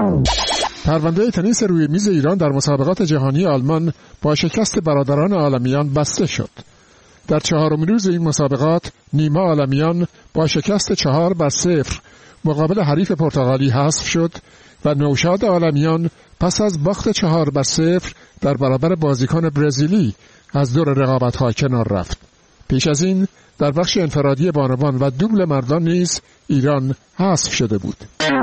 پرونده تنیس روی میز ایران در مسابقات جهانی آلمان با شکست برادران عالمیان بسته شد. در 4مین روز این مسابقات نیما عالمیان با شکست 4-0 مقابل حریف پرتغالی حذف شد و نوشاد عالمیان پس از باخت 4-0 در برابر بازیکن برزیلی از دور رقابت‌ها کنار رفت. پیش از این در بخش انفرادی بانوان و دوبل مردان نیز ایران حذف شده بود.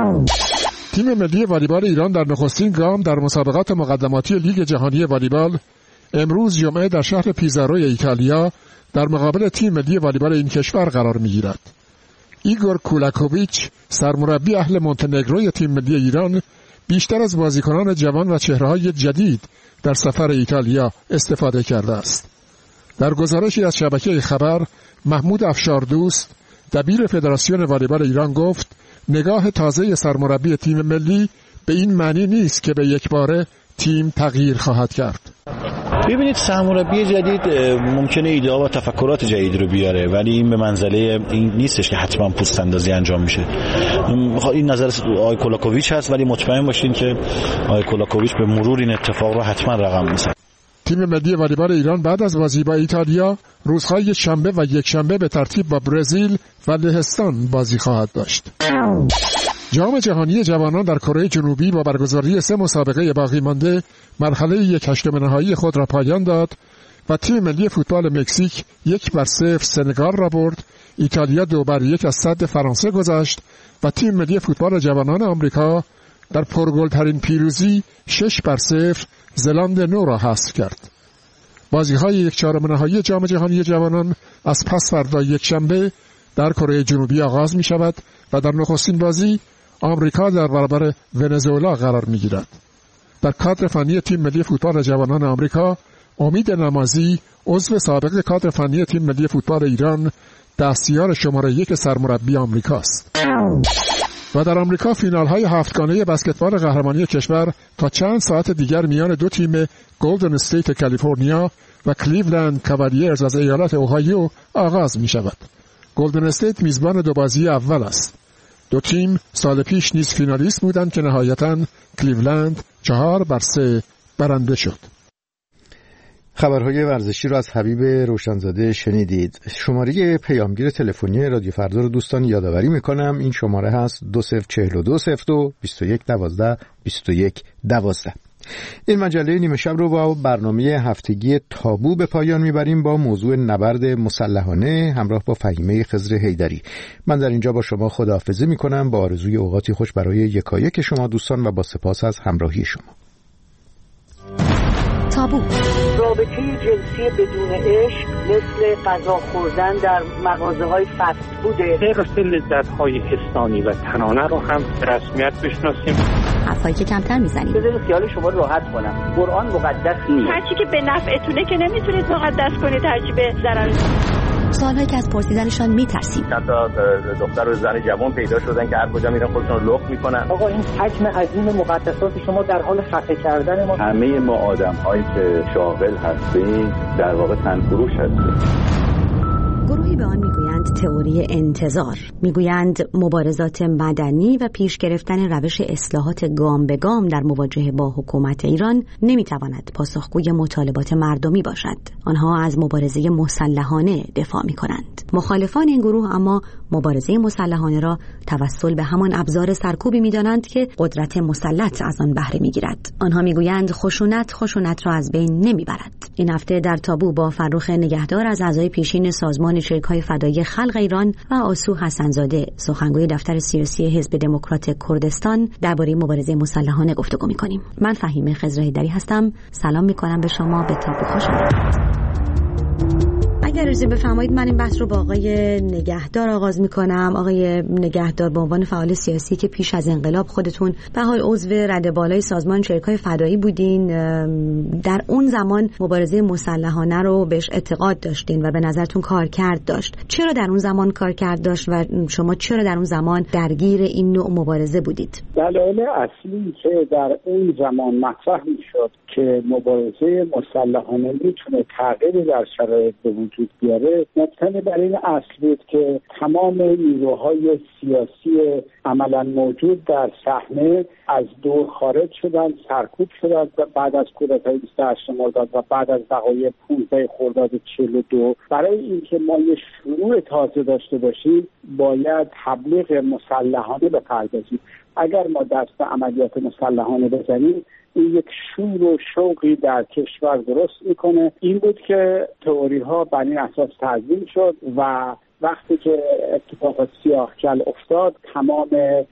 تیم ملی والیبال ایران در نخستین گام در مسابقات مقدماتی لیگ جهانی والیبال امروز جمعه در شهر پیزارو ایتالیا در مقابل تیم ملی والیبال این کشور قرار می‌گیرد. ایگور کولاکوویچ سرمربی اهل مونتنگروی تیم ملی ایران بیشتر از بازیکنان جوان و چهره‌های جدید در سفر ایتالیا استفاده کرده است. در گزارشی از شبکه خبر محمود افشاردوست دبیر فدراسیون والیبال ایران گفت نگاه تازه سرمربی تیم ملی به این معنی نیست که به یک باره تیم تغییر خواهد کرد. ببینید سرمربی جدید ممکنه ایده ها و تفکرات جدید رو بیاره، ولی این به منزله این نیستش که حتما پوست اندازی انجام میشه. این نظر آقای کولاکوویچ هست، ولی مطمئن باشین که آقای کولاکوویچ به مرور این اتفاق رو حتما رقم میزنه. تیم ملی والیبال ایران بعد از بازی با ایتالیا روزهای شنبه و یک شنبه به ترتیب با برزیل و لهستان بازی خواهد داشت. جام جهانی جوانان در کره جنوبی با برگزاری 3 مسابقه باقی مانده مرحله 1/8 نهایی خود را پایان داد و تیم ملی فوتبال مکزیک 1-0 سنگال را برد. ایتالیا 2-1 از صد فرانسه گذشت و تیم ملی فوتبال جوانان آمریکا در پرگل‌ترین پیروزی 6-0 زلاند نو را حذف کرد. بازی‌های 1/4 نهایی جام جهانی جوانان از پس فردا یک شنبه در کره جنوبی آغاز می‌شود و در نخستین بازی آمریکا در برابر ونزوئلا قرار می‌گیرد. در کادر فنی تیم ملی فوتبال جوانان آمریکا امید نمازی عضو سابق کادر فنی تیم ملی فوتبال ایران دستیار شماره 1 سرمربی آمریکاست. و در آمریکا فینال‌های 7گانه بسکتبال قهرمانی کشور تا چند ساعت دیگر میان دو تیم گلدن استیت کالیفرنیا و کلیولند کاوالیرز از ایالت اوهایو آغاز می‌شود. گلدن استیت میزبان 2 بازی اول است. دو تیم سال پیش نیز فینالیست بودند که نهایتاً کلیولند 4-3 برنده شد. خبرهای ورزشی رو از حبیب روشنزاده شنیدید. شماره پیامگیر تلفنی رادیو فردا رو دوستان یادآوری میکنم. این شماره هست 2042022112. این مجله نیمه شب رو با برنامه هفتگی تابو به پایان میبریم با موضوع نبرد مسلحانه همراه با فهیمه خضر حیدری. من در اینجا با شما خداحافظی میکنم با آرزوی اوقاتی خوش برای یکایک شما دوستان و با سپاس از همراهی شما. تابو. رابطه جنسی بدون عشق مثل غذا خوردن در مغازه‌های فست فوده. طبق لذت‌های حسانی و تنانه رو هم به رسمیت بشناسیم. حرفایی که کمتر میزنیم. بذارید خیال شما راحت کنم. قرآن مقدس نیست. هر چی که به نفعتونه که نمیتونید مقدس کنید، هر چی به ضرر. سوالایی که از پرسیدنشان میترسیم. چند تا دختر و زن جوان پیدا شدن که هر کجا میرن خودشون رو لخت میکنن. آقا این حجم عظیم مقدسات شما در حال خفه کردن ما. همه ما آدم‌هایی که شاغل هستیم در واقع تنفروش هستیم. گروهی به آن میگویند تئوری انتظار، میگویند مبارزات مدنی و پیش گرفتن روش اصلاحات گام به گام در مواجهه با حکومت ایران نمیتواند پاسخگوی مطالبات مردمی باشد. آنها از مبارزه مسلحانه دفاع میکنند. مخالفان این گروه اما مبارزه مسلحانه را توسل به همان ابزار سرکوبی میدانند که قدرت مسلط از آن بهره میگیرد. آنها میگویند خشونت را از بین نمیبرد. این هفته در تابو با فرخ نگهدار از اعضای پیشین سازمان شریک‌های فدایی خلق ایران و آسو حسن‌زاده، سخنگوی دفتر سیاسی حزب دموکرات کردستان، درباره مبارزه مسلحانه گفتگو می‌کنیم. من فهیمه خضرهیدری هستم. سلام می‌کنم به شما. به تابو خوش آمدید. اگر اجازه بفرمایید من این بحث رو با آقای نگهدار آغاز میکنم. آقای نگهدار، به عنوان فعال سیاسی که پیش از انقلاب خودتون به حال عضو رده بالای سازمان شریک‌های فدایی بودین، در اون زمان مبارزه مسلحانه رو بهش اعتقاد داشتین و به نظرتون کارکرد داشت. چرا در اون زمان کارکرد داشت و شما چرا در اون زمان درگیر این نوع مبارزه بودید؟ دلایل اصلی که در اون زمان مطرح میشد که مبارزه مسلحانه میتونه تغییری در شرایط به وجود بیاره مبتنی بر این اصل بود که تمام نیروهای سیاسی عملا موجود در صحنه از دور خارج شدن، سرکوب شدن بعد از کودتای 28 مرداد و بعد از وقایع 15 خرداد 42. برای اینکه ما یه شروع تازه داشته باشیم باید تبلیغ مسلحانه بپردازیم. اگر ما دست به عملیات مسلحانه بزنیم این یک شور و شوقی در کشور درست میکنه. این بود که تئوری ها بر این اساس تنظیم شد و وقتی که اتفاق سیاه‌کل افتاد تمام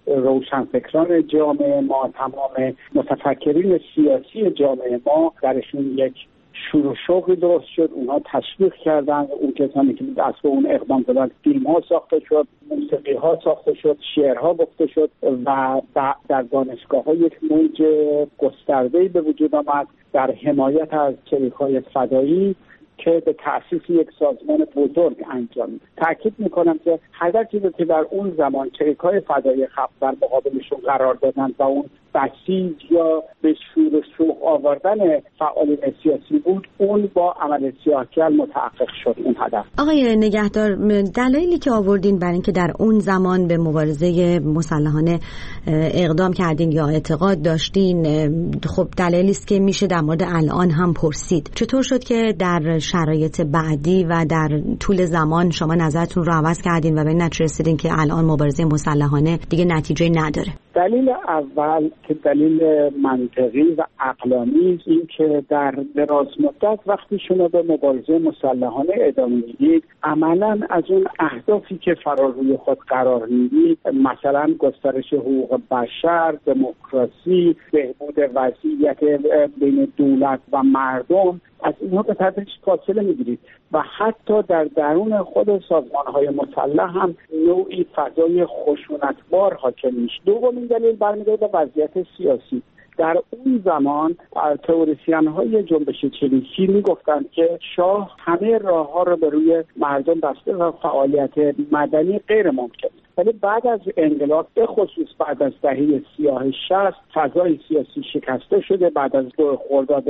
روشنفکران جامعه ما، تمام متفکرین سیاسی جامعه ما درشون یک شور و شوقی درست شد. اونها تشویق کردن، اون کسانی که دست به اون اقدام دادن، فیلم ها ساخته شد، موسیقی ها ساخته شد، شعرها گفته شد و در دانشگاه ها یک موج گسترده‌ای به وجود آمد در حمایت از شریک‌های فدایی که به تأسیس یک سازمان بزرگ انجام. تأکید میکنم که هر چیزی که در اون زمان شریک‌های فدایی خلق در مقابلشون قرار دادن و اون بسیج یا به شور و شوق آوردن فعالین سیاسی بود، اون با عمل سیاه‌کل متحقق شد این هدف. آقای نگهدار، دلایلی که آوردین برای اینکه در اون زمان به مبارزه مسلحانه اقدام کردین یا اعتقاد داشتین، خب دلایلی است که میشه در مورد الان هم پرسید. چطور شد که در شرایط بعدی و در طول زمان شما نظرتون رو عوض کردین و به نتیجه رسیدین که الان مبارزه مسلحانه دیگه نتیجه نداره؟ دلیل اول که دلیل منطقی و عقلانی است این که در دراز مدت وقتی شما به مبارزه مسلحانه ادامه میدید عملا از اون اهدافی که روی خود قرار میدید، مثلا گسترش حقوق بشر، دموکراسی، بهبود وضعیت بین دولت و مردم، از اینها به تدریج فاصله میگیرید و حتی در درون خود سازمان‌های مسلح هم نوعی فضای خشونتبار حاکم میشه. دومین دلیل برمیگرده به وضعیت سیاسی. در اون زمان تئوریسین‌های جنبش چریکی میگفتند که شاه همه راه‌ها رو به روی مردم بسته و فعالیت مدنی غیر ممکن. ولی بعد از انقلاب به خصوص بعد از دهه سیاه 60 فضای سیاسی شکسته شده. بعد از 2 خرداد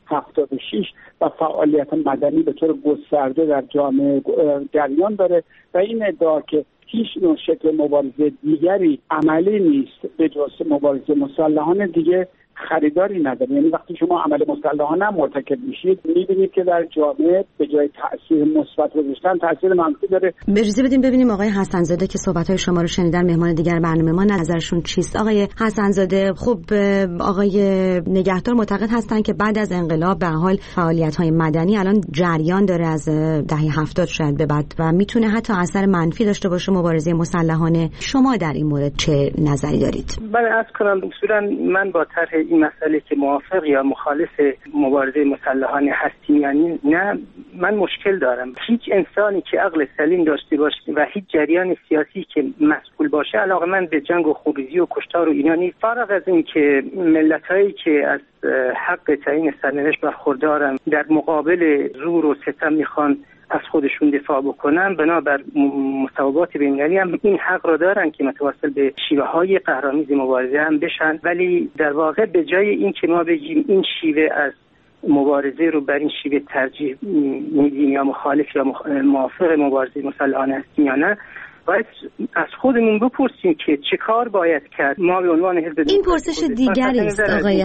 76 و فعالیت مدنی به طور گسترده در جامعه جریان داره و این ادعا که هیچ نوع شکل مبارزه دیگری عملی نیست به جز مبارزه مسلحانه دیگه خریداری نداره. یعنی وقتی شما عمل مسلحانه مرتکب میشید میبینید که در جامعه به جای تاثیر مثبت گذاشتن تاثیر منفی داره. اجازه بدیم ببینیم آقای حسن‌زاده که صحبت‌های شما رو شنیدن، مهمان دیگر برنامه ما، نظرشون چیست؟ آقای حسن‌زاده، خب آقای نگهدار معتقد هستن که بعد از انقلاب به حال فعالیت‌های مدنی الان جریان داره از دهه 70 شاید به بعد و میتونه حتی اثر منفی داشته باشه مبارزه مسلحانه. شما در این مورد چه نظری دارید؟ من عرض کنم اصولا من با طرح این مسئله که موافق یا مخالف مبارزه مسلحانه هستیم یعنی نه، من مشکل دارم. هیچ انسانی که عقل سلیم داشته باشه و هیچ جریان سیاسی که مسئول باشه علاقه‌مند به جنگ و خونریزی و کشتار و اینا نیست. فارغ از این که ملت‌هایی که از حق تعیین سرنوشت برخوردارن در مقابل زور و ستم میخوان از خودشون دفاع بکنن، بنابر مساوات بین‌المللی هم این حق را دارن که متوسل به شیوه‌های قهرآمیز مبارزه هم بشن. ولی در واقع به جای این که ما بگیم این شیوه از مبارزه رو بر این شیوه ترجیح میدیم یا مخالف یا موافق مبارزه مسلحانه هستیم یا نه، باید از خودمون بپرسیم که چه کار باید کرد. ما به عنوان حزب این پرسش دیگری است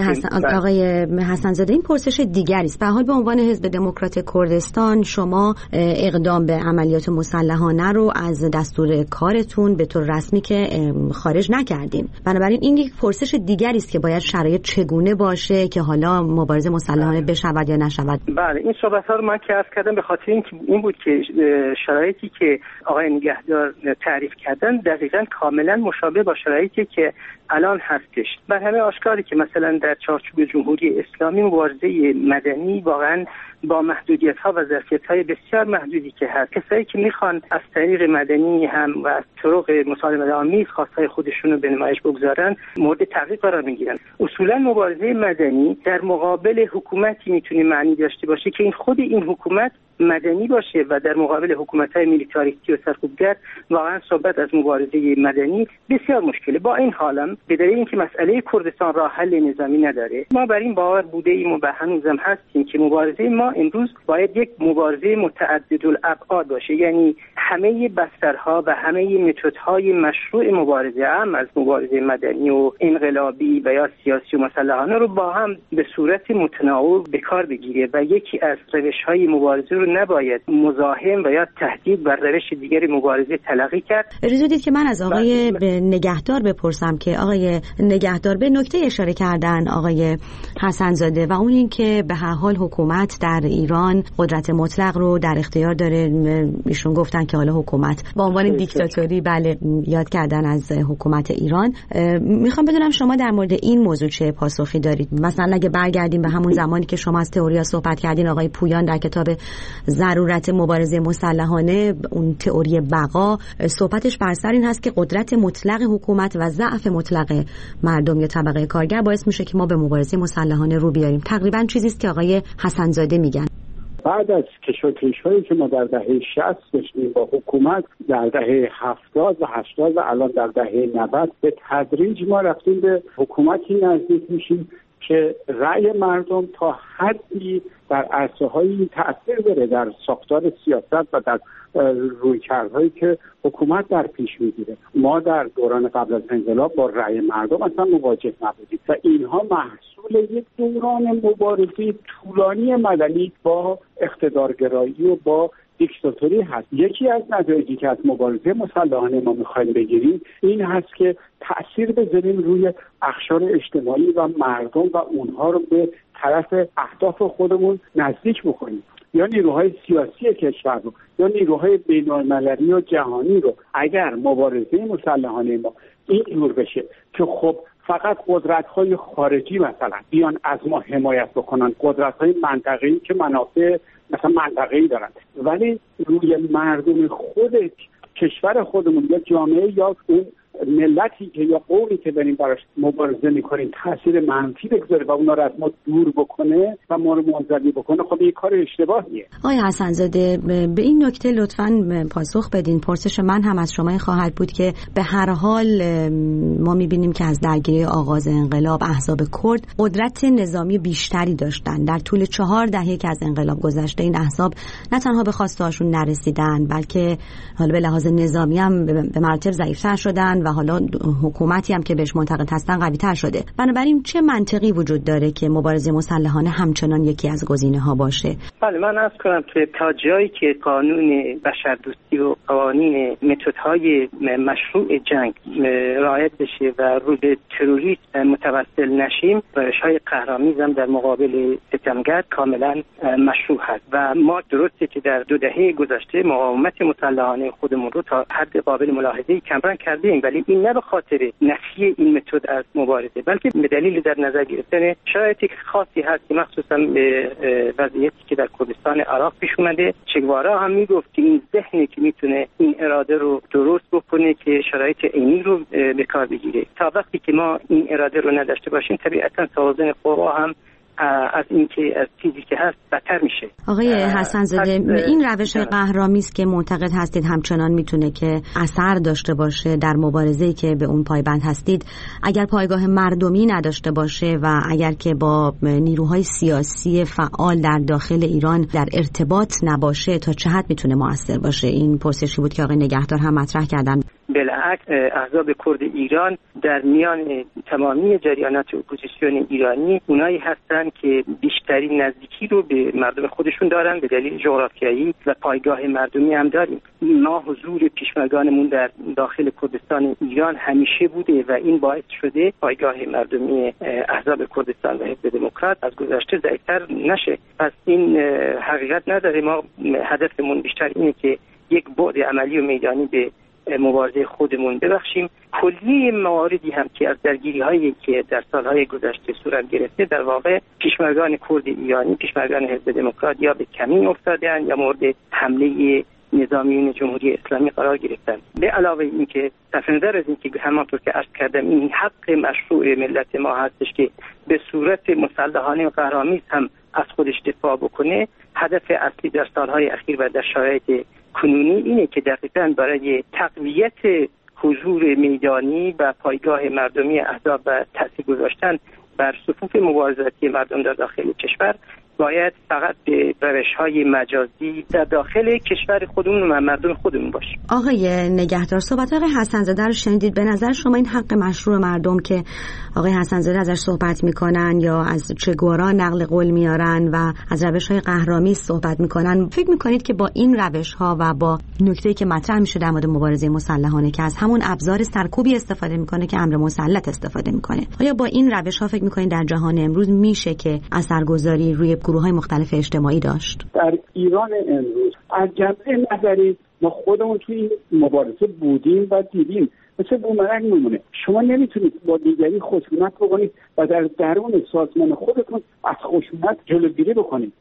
آقای حسن زاده، این پرسش دیگری است. به حال به عنوان حزب دموکرات کردستان شما اقدام به عملیات مسلحانه رو از دستور کارتون به طور رسمی که خارج نکردین. بنابراین این یک پرسش دیگری است که باید شرایط چگونه باشه که حالا مبارزه مسلحانه بشود یا نشود. بله، این صحبت‌ها رو من که عرض کردم به خاطر این بود که شرایطی که آقای نگهدار تعریف کردن دقیقاً کاملا مشابه با شرایطی که الان هستش. بر همه آشکاری که مثلا در چارچوب جمهوری اسلامی مبارزه مدنی واقعاً با محدودیت‌ها و ظرفیت‌های بسیار محدودی که هست، کسایی که میخوان از طریق مدنی هم و از طرق مسالمت آمیز خواستهای خودشون رو به نمایش بگذارن مورد تعقیب قرار میگیرن. اصولاً مبارزه مدنی در مقابل حکومتی میتونه معنی داشته باشه که خود این حکومت مدنی باشه و در مقابل حکومت‌های میلیتاریستی و سرکوبگر واقعا صحبت از مبارزه مدنی بسیار مشکله. با این حالم به دلیل اینکه مسئله کردستان راه حل نظامی نداره، ما بر این باور بوده ایم و به هنوزم هستیم که مبارزه ما امروز باید یک مبارزه متعددالابعاد باشه، یعنی همه بسترها و همه متدهای مشروع مبارزه هم از مبارزه مدنی و انقلابی و یا سیاسی و مسلحانه رو با هم به صورت متناوب به کار بگیره و یکی از روش‌های مبارزه رو نباید مزاحم و یا تهدید بر روش دیگر مبارزه تلقی کرد. اجازه بدید که من از آقای نگهدار بپرسم که آقای نگهدار به نکته اشاره کردن آقای حسن زاده و اون این که به هر حال حکومت در ایران قدرت مطلق رو در اختیار داره. ایشون گفتن که حالا حکومت با عنوان دیکتاتوری بله یاد کردن از حکومت ایران. میخوام بدونم شما در مورد این موضوع چه پاسخی دارید؟ مثلا اگه برگردیم به همون زمانی که شما از تئوریا صحبت کردین، آقای پویان در کتاب ضرورت مبارزه مسلحانه، اون تئوری بقا، صحبتش بر سر این هست که قدرت مطلق حکومت و ضعف مطلق مردم یا طبقه کارگر باعث میشه که ما به مبارزه مسلحانه رو بیاریم. تقریبا چیزی است که آقای حسن زاده میگن. بعد از کشمکش‌هایی که ما در دهه 60 داشتیم با حکومت، در دهه 70 و 80 و الان در دهه 90 به تدریج ما رفتیم به حکومتی نزدیک میشیم که رأی مردم تا حدی در عرصه‌های تأثیر داره در ساختار سیاست و در رویکردهایی که حکومت در پیش میگیره. ما در دوران قبل از انقلاب با رأی مردم اصلا مواجه نبودیم و اینها محصول یک دوران مبارزه طولانی مدنی با اقتدارگرایی و با دیکتاتوری هست. یکی از نتایجی که از مبارزه مسلحانه ما میخوایم بگیریم این هست که تأثیر بذاریم روی اقشار اجتماعی و مردم و اونها رو به طرف اهداف خودمون نزدیک بکنیم، یا نیروهای سیاسی کشور رو یا نیروهای بین‌المللی و جهانی رو. اگر مبارزه مسلحانه ما این جور بشه که خب فقط قدرت‌های خارجی مثلا بیان از ما حمایت بکنن، قدرت‌های منطقه‌ای که منافع مثلا منطقه‌ای دارن، ولی روی مردم خود کشور خودمون یا جامعه یا اون ملتی که یا قومی که داریم براش مبارزه میکنیم تاثیر منفی بگذاره و اونا رو از ما دور بکنه و ما رو منزوی بکنه، خب این کار اشتباهیه. آقای حسن زاده به این نکته لطفاً پاسخ بدین. پرسش من هم از شما خواهد بود که به هر حال ما میبینیم که از درگیری آغاز انقلاب احزاب کرد قدرت نظامی بیشتری داشتن. در طول 4 دهه که از انقلاب گذشته این احزاب نه تنها به خواسته‌هاشون نرسیدن بلکه حالا به لحاظ نظامی هم به مراتب ضعیف‌تر شدن و حالا حکومتی هم که بهش معتقد هستن قوی‌تر شده. بنابراین چه منطقی وجود داره که مبارزه مسلحانه همچنان یکی از گزینه‌ها باشه؟ بله، من عرض کنم که تا جایی که قانون بشردوستی و قوانین متدهای مشروع جنگ رعایت بشه و رو به تروریسم متوسل نشیم، روش‌های قهرآمیز هم در مقابل ستمگر کاملا مشروع هست و ما درسته که در 2 دهه گذشته مقاومت مسلحانه خودمون رو تا حد قابل ملاحظه‌ای کمرنگ کردیم، ولی این نه به خاطر نفی این متد از مبارزه، بلکه به دلیل در نظر گرفتن شرایطی خاصی هست که مخصوصا به وضعیتی که در کردستان عراق پیش اومده. چگوارا هم میگفت که این ذهنی که میتونه این اراده رو درست بکنه که شرایط عینی رو به کار بگیره. تا وقتی که ما این اراده رو نداشته باشیم طبیعتا توازن قوا هم از اینکه از چیزی که هست بدتر میشه. آقای حسن زاده، این روش قهرامی است که معتقد هستید همچنان میتونه که اثر داشته باشه در مبارزه‌ای که به اون پایبند هستید، اگر پایگاه مردمی نداشته باشه و اگر که با نیروهای سیاسی فعال در داخل ایران در ارتباط نباشه، تا چه حد میتونه مؤثر باشه؟ این پرسشی بود که آقای نگهدار هم مطرح کردن. بالعکس احزاب کرد ایران در میان تمامی جریانات اپوزیسیون ایرانی اونایی هستن که بیشترین نزدیکی رو به مردم خودشون دارن به دلیل جغرافیایی و پایگاه مردمی هم داریم. ما حضور پیشمرگانمون در داخل کردستان ایران همیشه بوده و این باعث شده پایگاه مردمی احزاب کردستان و حزب دموکرات از گذشته ضعیف‌تر نشه. پس این حقیقت نداره. ما هدفمون بیشتر اینه که یک بعد عملی و میدانی به مبارزه خودمون ببخشیم. کلی مواردی هم که از درگیری هایی که در سالهای گذشته صورت گرفته در واقع پیشمرگان کرد ایرانی، پیشمرگان حزب دموکرات یا به کمین افتادن یا مورد حمله نظامیون جمهوری اسلامی قرار گرفتن. به علاوه این که در از این که همانطور که عرض کردم این حق مشروع ملت ما هستش که به صورت مسلحانه و قهرآمیز هم از خودش دفاع بکنه، هدف اصلی در سالهای اخیر و در شرایط کنونی اینه که دقیقاً برای تقویت حضور میدانی و پایگاه مردمی احزاب و تاثیر گذاشتن بر صفوف مبارزاتی مردم در داخل کشور باید فقط به روش‌های مجازی در داخل کشور خودمون و مردم خودمون باشه. آقای نگهدار، صحبت آقای حسن زاده رو شنیدید. به نظر شما این حق مشروع مردم که آقای حسن زاده ازش صحبت میکنن یا از چگوارا نقل قول میارن و از روش‌های قهرآمیز صحبت میکنن، فکر میکنید که با این روش‌ها و با نکته‌ای که مطرح میشه در مورد مبارزه مسلحانه که از همون ابزار سرکوبی استفاده میکنه که امر مسلط استفاده میکنه، آیا با این روش‌ها فکر میکنید در جهان امروز میشه که اثرگذاری روی گروه‌های مختلف اجتماعی داشت؟ در ایران امروز از جنبه نظری ما خودمون توی این مبارزه بودیم و دیدیم مثل بومرنگ میمونه. شما نمیتونید با دیگری خشونت بکنید و در درون سازمان خودتون از خشونت جلوگیری بکنید.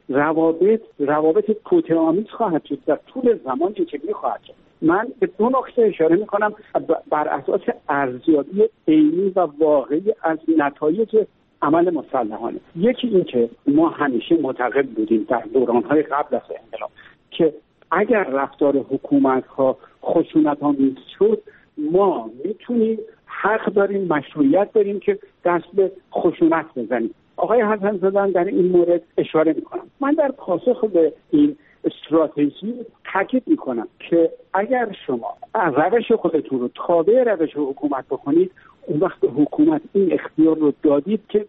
روابط توطئه‌آمیز خواهد شد، در طول زمان این شکلی خواهد شد. من به دو نکته اشاره میکنم بر اساس ارزیابی عینی و واقعی از نتایج عمل مسلحانه. یکی این که ما همیشه معتقد بودیم در دوران‌های قبل از انقلاب که اگر رفتار حکومت‌ها خشونت‌آمیز شد، ما میتونیم حق داریم، مشروعیت داریم که دست به خشونت بزنیم. آقای حسن زاده در این مورد اشاره میکنم. من در پاسخ به این استراتژی تاکید میکنم که اگر شما روش خودتون رو تابع روش حکومت بکنید، اون وقت حکومت این اختیار رو دادید که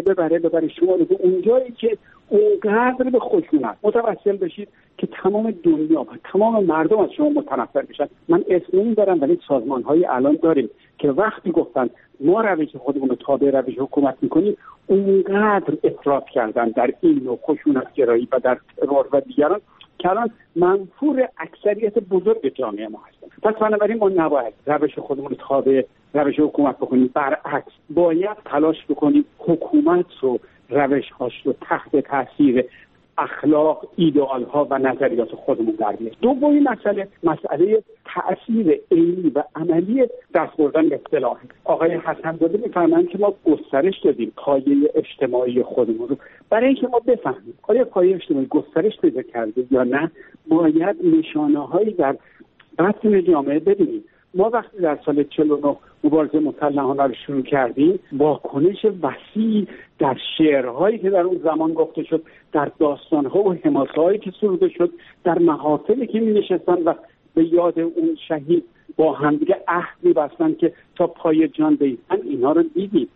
ببره شما رو به اونجایی که اونقدر به خشونت متوسل بشید که تمام دنیا و تمام مردم از شما متنفر بشن. من اسم نمیبرم ولی سازمان‌های الان داریم که وقتی گفتن ما روش خودمون رو تابع روش حکومت میکنیم، اونقدر افراط کردن در این نوع خشونت‌گرایی و در ترور و دیگران که الان منفور اکثریت بزرگ جامعه ما هستن. پس بنابراین ما نباید روش خودمون رو تابع روش حکومت بکنیم، برعکس باید تلاش بکنیم حکومت رو روش‌هاش رو تحت تاثیر اخلاق، ایدئال‌ها و نظریات خودمون در بیاریم. دومین مسئله تأثیر عینی و عملی دست بردن به اصطلاح. آقای حسن زاده می‌فرمایند که ما گسترش دادیم پایه اجتماعی خودمون رو. برای اینکه ما بفهمیم آیا پایه اجتماعی گسترش پیدا کرده یا نه، باید نشانه‌هایی در بطن جامعه ببینیم. ما وقتی در سال 49 مبارزه مسلحانه رو شروع کردیم، واکنش وسیع در شعرهایی که در اون زمان گفته شد، در داستان‌ها و حماسه‌هایی که سروده شد، در محافلی که می‌نشستن و به یاد اون شهید با همدیگه عهد می‌بستن که تا پای جان بیستن، اینا رو دیدیم.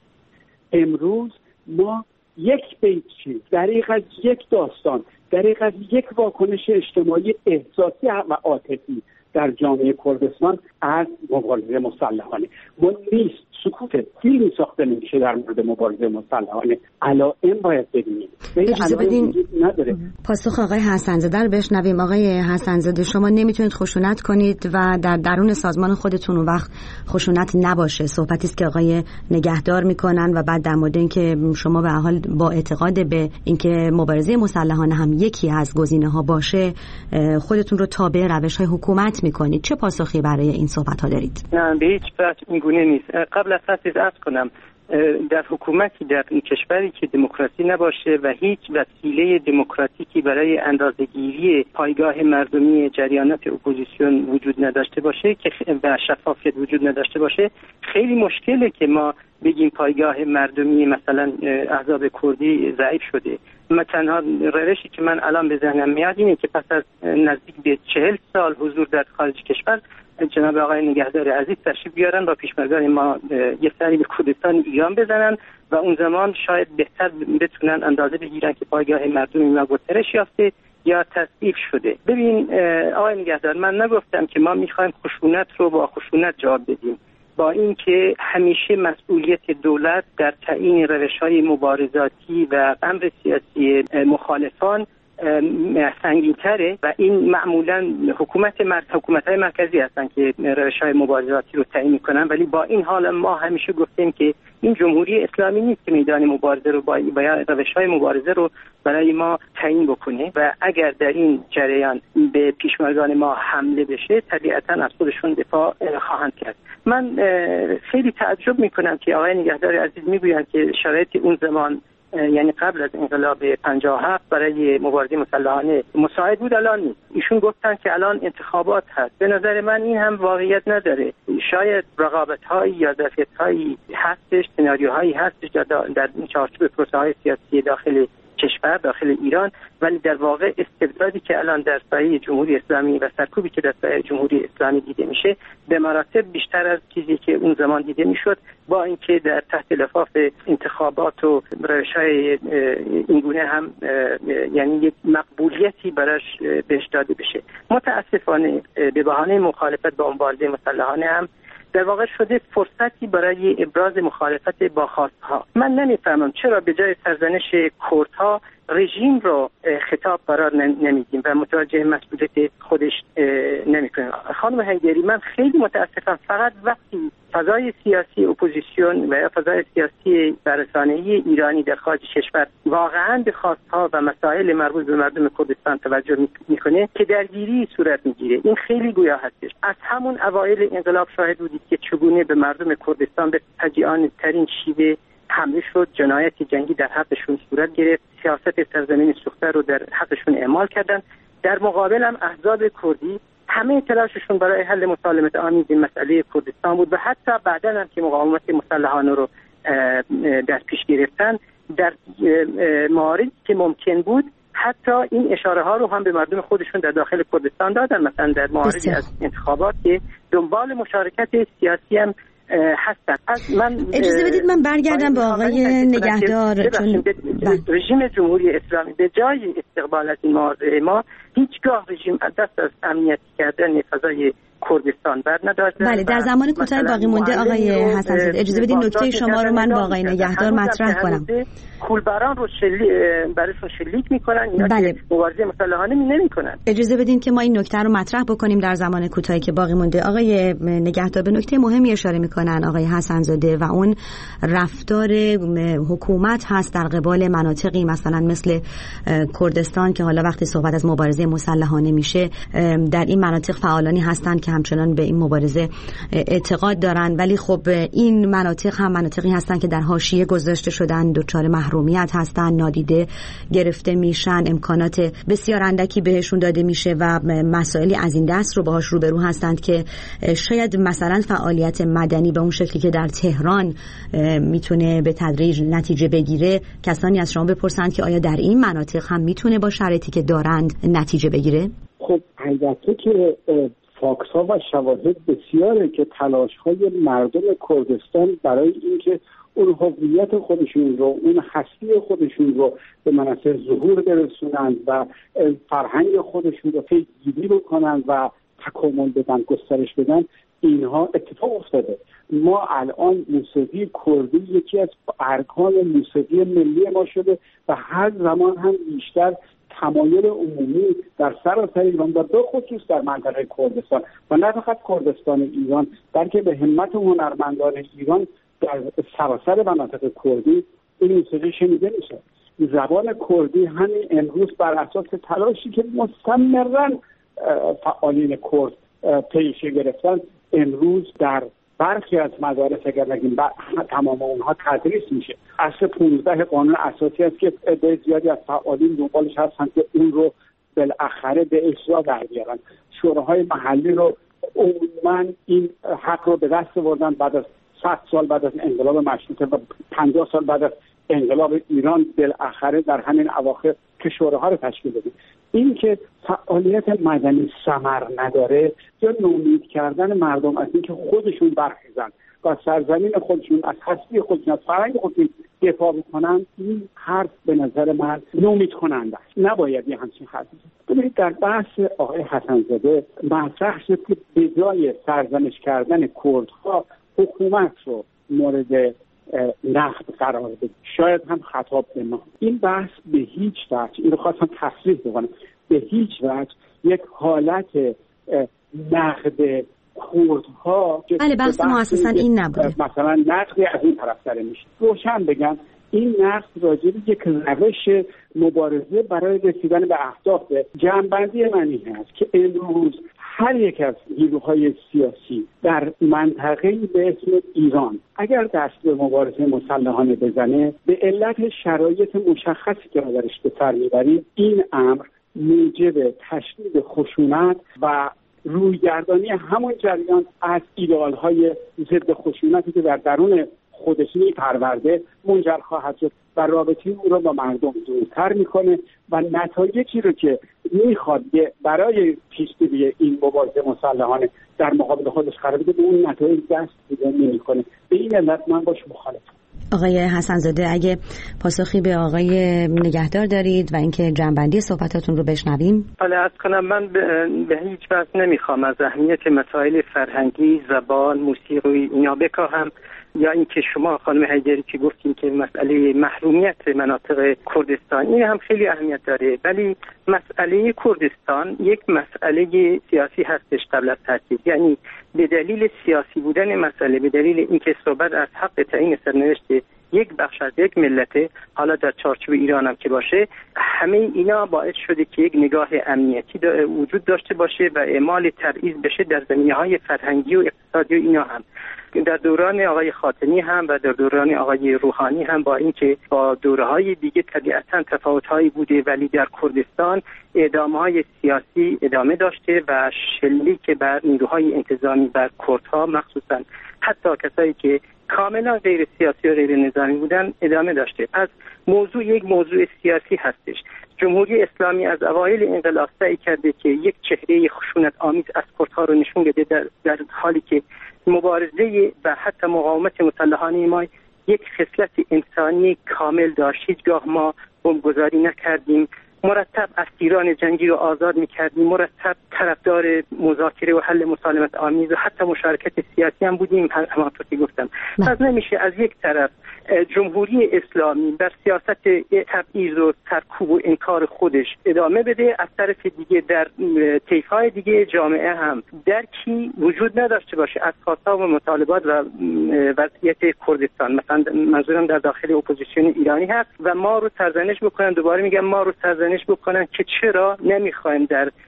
امروز ما یک بیت شعر، دریغ از یک داستان، دریغ از یک واکنش اجتماعی احساسی و عاطفی در جامعه کردستان از مبارزه مسلحانه. ما نیست، سکوت فیلم ساخته نمیشه در مورد مبارزه مسلحانه. علائم باید ببینیم. اجازه بدین پاسخ آقای حسن‌زاده رو بشنویم. آقای حسن‌زاده، شما نمیتونید خشونت کنید و در درون سازمان خودتون اون وقت خشونت نباشه. صحبتی است که آقای نگهدار میکنن و بعد در مورد اینکه شما به هر حال با اعتقاد به اینکه مبارزه مسلحانه هم یکی از گزینه‌ها باشه خودتون رو تابع روش‌های حکومت میکنید. چه پاسخی برای این صحبت‌ها دارید؟ نه، به هیچ وجه اینگونه نیست. قبل از هر چیز عرض کنم در حکومتی در این کشوری که دموکراسی نباشه و هیچ وسیله دموکراتیکی برای اندازه‌گیری پایگاه مردمی جریانات اپوزیسیون وجود نداشته باشه که و شفافیت وجود نداشته باشه، خیلی مشکله که ما بگیم پایگاه مردمی مثلا احزاب کردی ضعیف شده. ما تنها روشی که من الان به ذهنم میاد اینه که پس از نزدیک به 40 سال حضور در خارج کشور جناب آقای نگهدار عزیز تشریف بیارن با پیشمردان ما یه سری به کردستان ایران بزنن و اون زمان شاید بهتر بتونن اندازه بگیرن که پایگاه مردمی ما گسترش یافته یا تضعیف شده. ببین آقای نگهدار، من نگفتم که ما میخوایم خشونت رو با خشونت جواب بدیم، با اینکه همیشه مسئولیت دولت در تعیین روش‌های مبارزاتی و امر سیاسی مخالفان سنگین‌تره و این معمولاً حکومت‌های مرکزی هستن که روش‌های مبارزاتی رو تعیین می‌کنن. ولی با این حال ما همیشه گفتیم که این جمهوری اسلامی نیست که میدان مبارزه رو باید روش‌های مبارزه رو برای ما تعیین بکنه و اگر در این جریان به پیشمردان ما حمله بشه طبیعتاً از خودشون دفاع خواهند کرد. من خیلی تعجب می‌کنم که آقای نگهدار عزیز میگویند که شرایط اون زمان یعنی قبل از انقلاب 57 برای مبارزه مسلحانه مساعد بود، الان نیست. ایشون گفتن که الان انتخابات هست. به نظر من این هم واقعیت نداره. شاید رقابت‌هایی یا ظرفیت‌هایی هستش، سناریوهایی هستش در چارچوب پروسه‌های سیاسی داخل کشور، داخل ایران، ولی در واقع استبدادی که الان در سایه جمهوری اسلامی و سرکوبی که در سایه جمهوری اسلامی دیده میشه به مراتب بیشتر از چیزی که اون زمان دیده میشد، با اینکه در تحت لفاف انتخابات و روش‌های اینگونه هم یعنی یک مقبولیتی براش بهش داده بشه. متاسفانه به بهانه مخالفت با مبارزه مسلحانه هم در واقع شده فرصتی برای ابراز مخالفت با خواستها. من نمیفهمم چرا به جای سرزنش کردها رژیم رو خطاب قرار نمیدیم و متوجه مسئولیت خودش نمیکنیم. خانم حیدری، من خیلی متاسفم، فقط وقتی فضای سیاسی اپوزیسیون و فضای سیاسی رسانه‌ای ایرانی در خارج کشور واقعا به خواستها و مسائل مربوط به مردم کردستان توجه میکنه که درگیری صورت میگیره. این خیلی گویا هستش. از همون اوایل انقلاب شاهد بودید که چگونه به مردم کردستان به فجیعانه ترین شیوه حمله شد، جنایت جنگی در حقشون صورت گرفت، سیاست سرزمین سوخته رو در حقشون اعمال کردن. در مقابل هم احزاب کردی همه تلاششون برای حل مسالمت آمیز این مسئله کردستان بود و حتی بعداً هم که مقاومت مسلحانه رو در پیش گرفتن، در مواردی که ممکن بود حتی این اشاره ها رو هم به مردم خودشون در داخل کردستان دادن. مثلا در مواردی از انتخابات که دنبال مشارکت سیاسی هم هستن. اجازه بدید من برگردم با آقای نگهدار، چون رژیم جمهوری اسلامی به جای استقبال از این مواضع ما هیچگاه رژیم دست از امنیت کردن فضای کردستان بر نداشت. بله، در زمان کوتاه باقی مونده آقای حسن‌زاده اجازه بدید نکته شما رو من با آقای نگهدار مطرح کنم. کولبران رو براشون شلیک میکنن، اینا که مبارزه مسلحانه نمیکنن. اجازه بدین که ما این نکته رو مطرح بکنیم در زمان کوتاهی که باقی مونده. آقای نگهدار به نکته مهمی اشاره میکنن آقای حسن‌زاده و اون رفتار حکومت هست در قبال مناطقی مثلا مثل کردستان که حالا وقتی صحبت از مبارزه مسلحانه میشه در این مناطق فعالانی هستن که همچنان به این مبارزه اعتقاد دارن، ولی خب این مناطق هم مناطقی هستن که در حاشیه گذاشته شدن، دچار محرومیت هستن، نادیده گرفته میشن، امکانات بسیار اندکی بهشون داده میشه و مسائلی از این دست رو باهاش روبرو هستند که شاید مثلا فعالیت مدنی به اون شکلی که در تهران میتونه به تدریج نتیجه بگیره، کسانی از شما بپرسند که آیا در این مناطق هم میتونه با شرایطی که دارند نتیجه بگیره؟ خب البته که فاکس ها و شواهد بسیاره که تلاش های مردم کردستان برای اینکه اون هویت خودشون رو، اون هستی خودشون رو به منصه ظهور برسونند و فرهنگ خودشون رو پیگیری بکنند و تکامل بدن، گسترش بدن، اینها اتفاق افتاده. ما الان موسیقی کردی یکی از ارکان موسیقی ملی ما شده و هر زمان هم بیشتر تمایل عمومی در سراسر ایران و به خصوص در منطقه کردستان و نه فقط کردستان ایران بلکه به همت هنرمندان ایران در سراسر مناطق کردی این موسیقی شنیده میشه. زبان کردی همین امروز بر اساس تلاشی که مستمراً فعالین کرد پیش گرفتن امروز در برخی از مدارس اگر نگیم تمام اونها تدریس میشه. اصل 15 قانون اساسی است که عده زیادی از فعالین دنبالش هستن که اون رو بالاخره به اجرا در بیارن. شوراهای محلی رو عموما این حق رو به دست آوردن بعد از 100 سال بعد از انقلاب مشروطه و 50 سال بعد از انقلاب ایران بالاخره در همین اواخر که شوراها رو تشکیل دادیم. این که فعالیت مدنی ثمر نداره یا نومید کردن مردم از اینکه خودشون برخیزن و سرزمین خودشون از هستی خودشون از فرهنگ خودشون دفاع بکنن، این حرف به نظر من نومید کننده است. نباید یه همچین حرفی ببینید. در بحث آقای حسن‌زاده مطرح شد که به جای سرزنش کردن کردها حکومت رو مورد نقد قرار بده. شاید هم خطاب به ما. این بحث به هیچ وجه، این رو خواستم تصریح بکنم، به هیچ وجه یک حالت نقد کردها بله بحث ما اساسا این نبوده. مثلا نقدی از این طرف داره میشه. روشن بگم این نقد راجع به یک روش مبارزه برای رسیدن به اهداف. جنبندی من این است که امروز هر یک از نیروهای سیاسی در منطقه‌ای به اسم ایران اگر دست به مبارزه مسلحانه بزنه به علت شرایط مشخصی که ما درش به سر میبریم، این امر موجب تشدید خشونت و رویگردانی همون جریان از ایدئال‌های ضد خشونتی که در درون خودش میپرورده منجر خواهد شد و رابطه او را با مردم دورتر میکنه و نتایجی رو که میخواد برای پیشگیری این مبارزه مسلحانه در مقابل خودش قرار بده به اون نتایج دست پیدا نمیکنه. به این علت من باش مخالفم. آقای حسن‌زاده اگه پاسخی به آقای نگهدار دارید و اینکه جنبندی صحبتاتون رو بشنویم. حالا عرض کنم من به هیچ وجه نمیخوام از اهمیت مسائل فرهنگی، زبان، موسیقی اینا بکاهم، یا اینکه شما خانم حیدری که گفتین که مسئله محرومیت مناطق کردستان این هم خیلی اهمیت داره، ولی مسئله کردستان یک مسئله سیاسی هستش قبل از ترکیب. یعنی به دلیل سیاسی بودن مسئله، به دلیل اینکه صحبت از حق تعیین سرنوشت یک بخش از یک ملت، حالا در چارچوب ایران هم که باشه، همه اینا باعث شده که یک نگاه امنیتی وجود داشته باشه و اعمال تبعیض بشه در زمینه‌های فرهنگی و اقتصادی و اینا هم. در دوران آقای خاتمی هم و در دوران آقای روحانی هم با اینکه با دوره‌های دیگه طبیعتاً تفاوت‌هایی بوده، ولی در کردستان اعدام‌های سیاسی ادامه داشته و شلیک بر نیروهای انتظامی بر کردها، مخصوصاً حتی کسایی که کاملا غیر سیاسی و غیر نظامی بودن ادامه داشته. از یک موضوع سیاسی هستش. جمهوری اسلامی از اوایل انقلاب سعی کرده که یک چهره خشونت آمیز از کردها رو نشون بده، در حالی که مبارزه و حتی مقاومت مسلحانه ما یک خصلت انسانی کامل داشت. هیچگاه ما بمبگذاری نکردیم، مرتب اسیران جنگی رو آزاد می‌کردیم، مرتب طرفدار مذاکره و حل مسالمت آمیز و حتی مشارکت سیاسی هم بودیم. همانطور که گفتم پس نمیشه از یک طرف جمهوری اسلامی بر سیاست تبعیض و سرکوب و انکار خودش ادامه بده، از طرف دیگه در طیف‌های دیگه جامعه هم درکی وجود نداشته باشه از خواست‌ها و مطالبات و وضعیت کردستان. مثلا منظورم در داخل اپوزیسیون ایرانی هست و ما رو سرزنش بکنن، دوباره میگم ما رو سرزنش بکنن که چرا نمیخوایم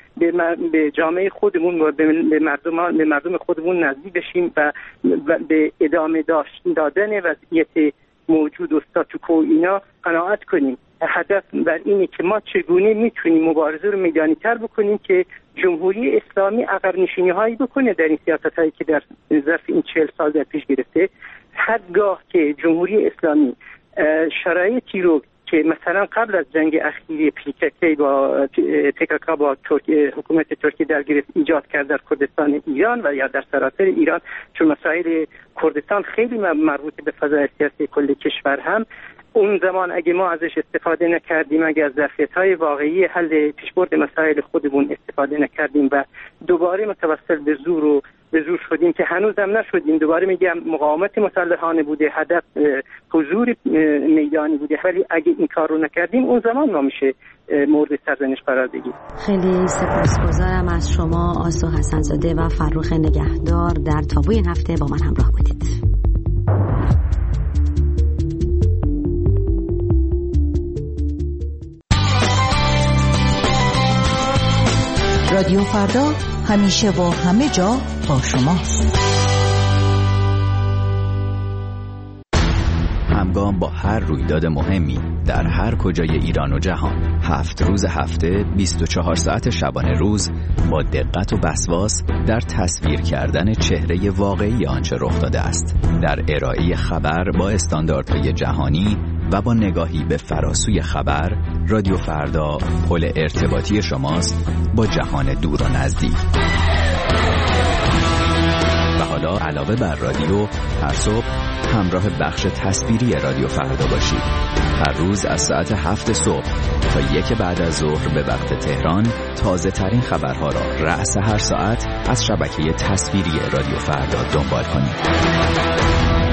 به جامعه خودمون و به مردم خودمون نزدیک بشیم و به ادامه دادن وضعیت موجود و استاتوکو اینا قناعت کنیم. هدف بر اینه که ما چگونه میتونیم مبارزه رو میدانی تر بکنیم که جمهوری اسلامی عقب نشینی هایی بکنه در این سیاست هایی که در ظرف این 40 سال در پیش گرفته. هرگاه که جمهوری اسلامی شرایطی رو که مثلا قبل از جنگ اخیری PKK با حکومت ترکیه درگیری ایجاد کرد در کردستان ایران و یا در سراسر ایران، چون مسائل کردستان خیلی مربوط به فضای سیاسی کل کشور هم اون زمان اگه ما ازش استفاده نکردیم، اگه از ظرفیت‌های واقعی حل پیشبرد مسائل خودمون استفاده نکردیم و دوباره متوسل به زور شدیم که هنوزم نشدیم، دوباره میگم مقاومت مسلحانه بوده، هدف حضور میدانی بوده، ولی اگه این کار رو نکردیم اون زمان ما میشه مورد سرزنش قرار بگیریم. خیلی سپاسگزارم از شما آسو حسن‌زاده و فرخ نگهدار در تابو این هفته با من همراه بودید. رادیو فردا همیشه و همه جا با شماست. همگام با هر رویداد مهمی در هر کجای ایران و جهان، 7 روز هفته 24 ساعت شبانه روز با دقت و وسواس در تصویر کردن چهره واقعی آنچه رخ داده است، در ارائه خبر با استانداردهای جهانی و با نگاهی به فراسوی خبر. رادیو فردا پل ارتباطی شماست با جهان دور و نزدیک. و حالا علاوه بر رادیو، هر صبح همراه بخش تصویری رادیو فردا باشید. هر روز از ساعت 7 صبح تا 1 بعد از ظهر به وقت تهران تازه ترین خبرها را رأس هر ساعت از شبکه تصویری رادیو فردا دنبال کنید.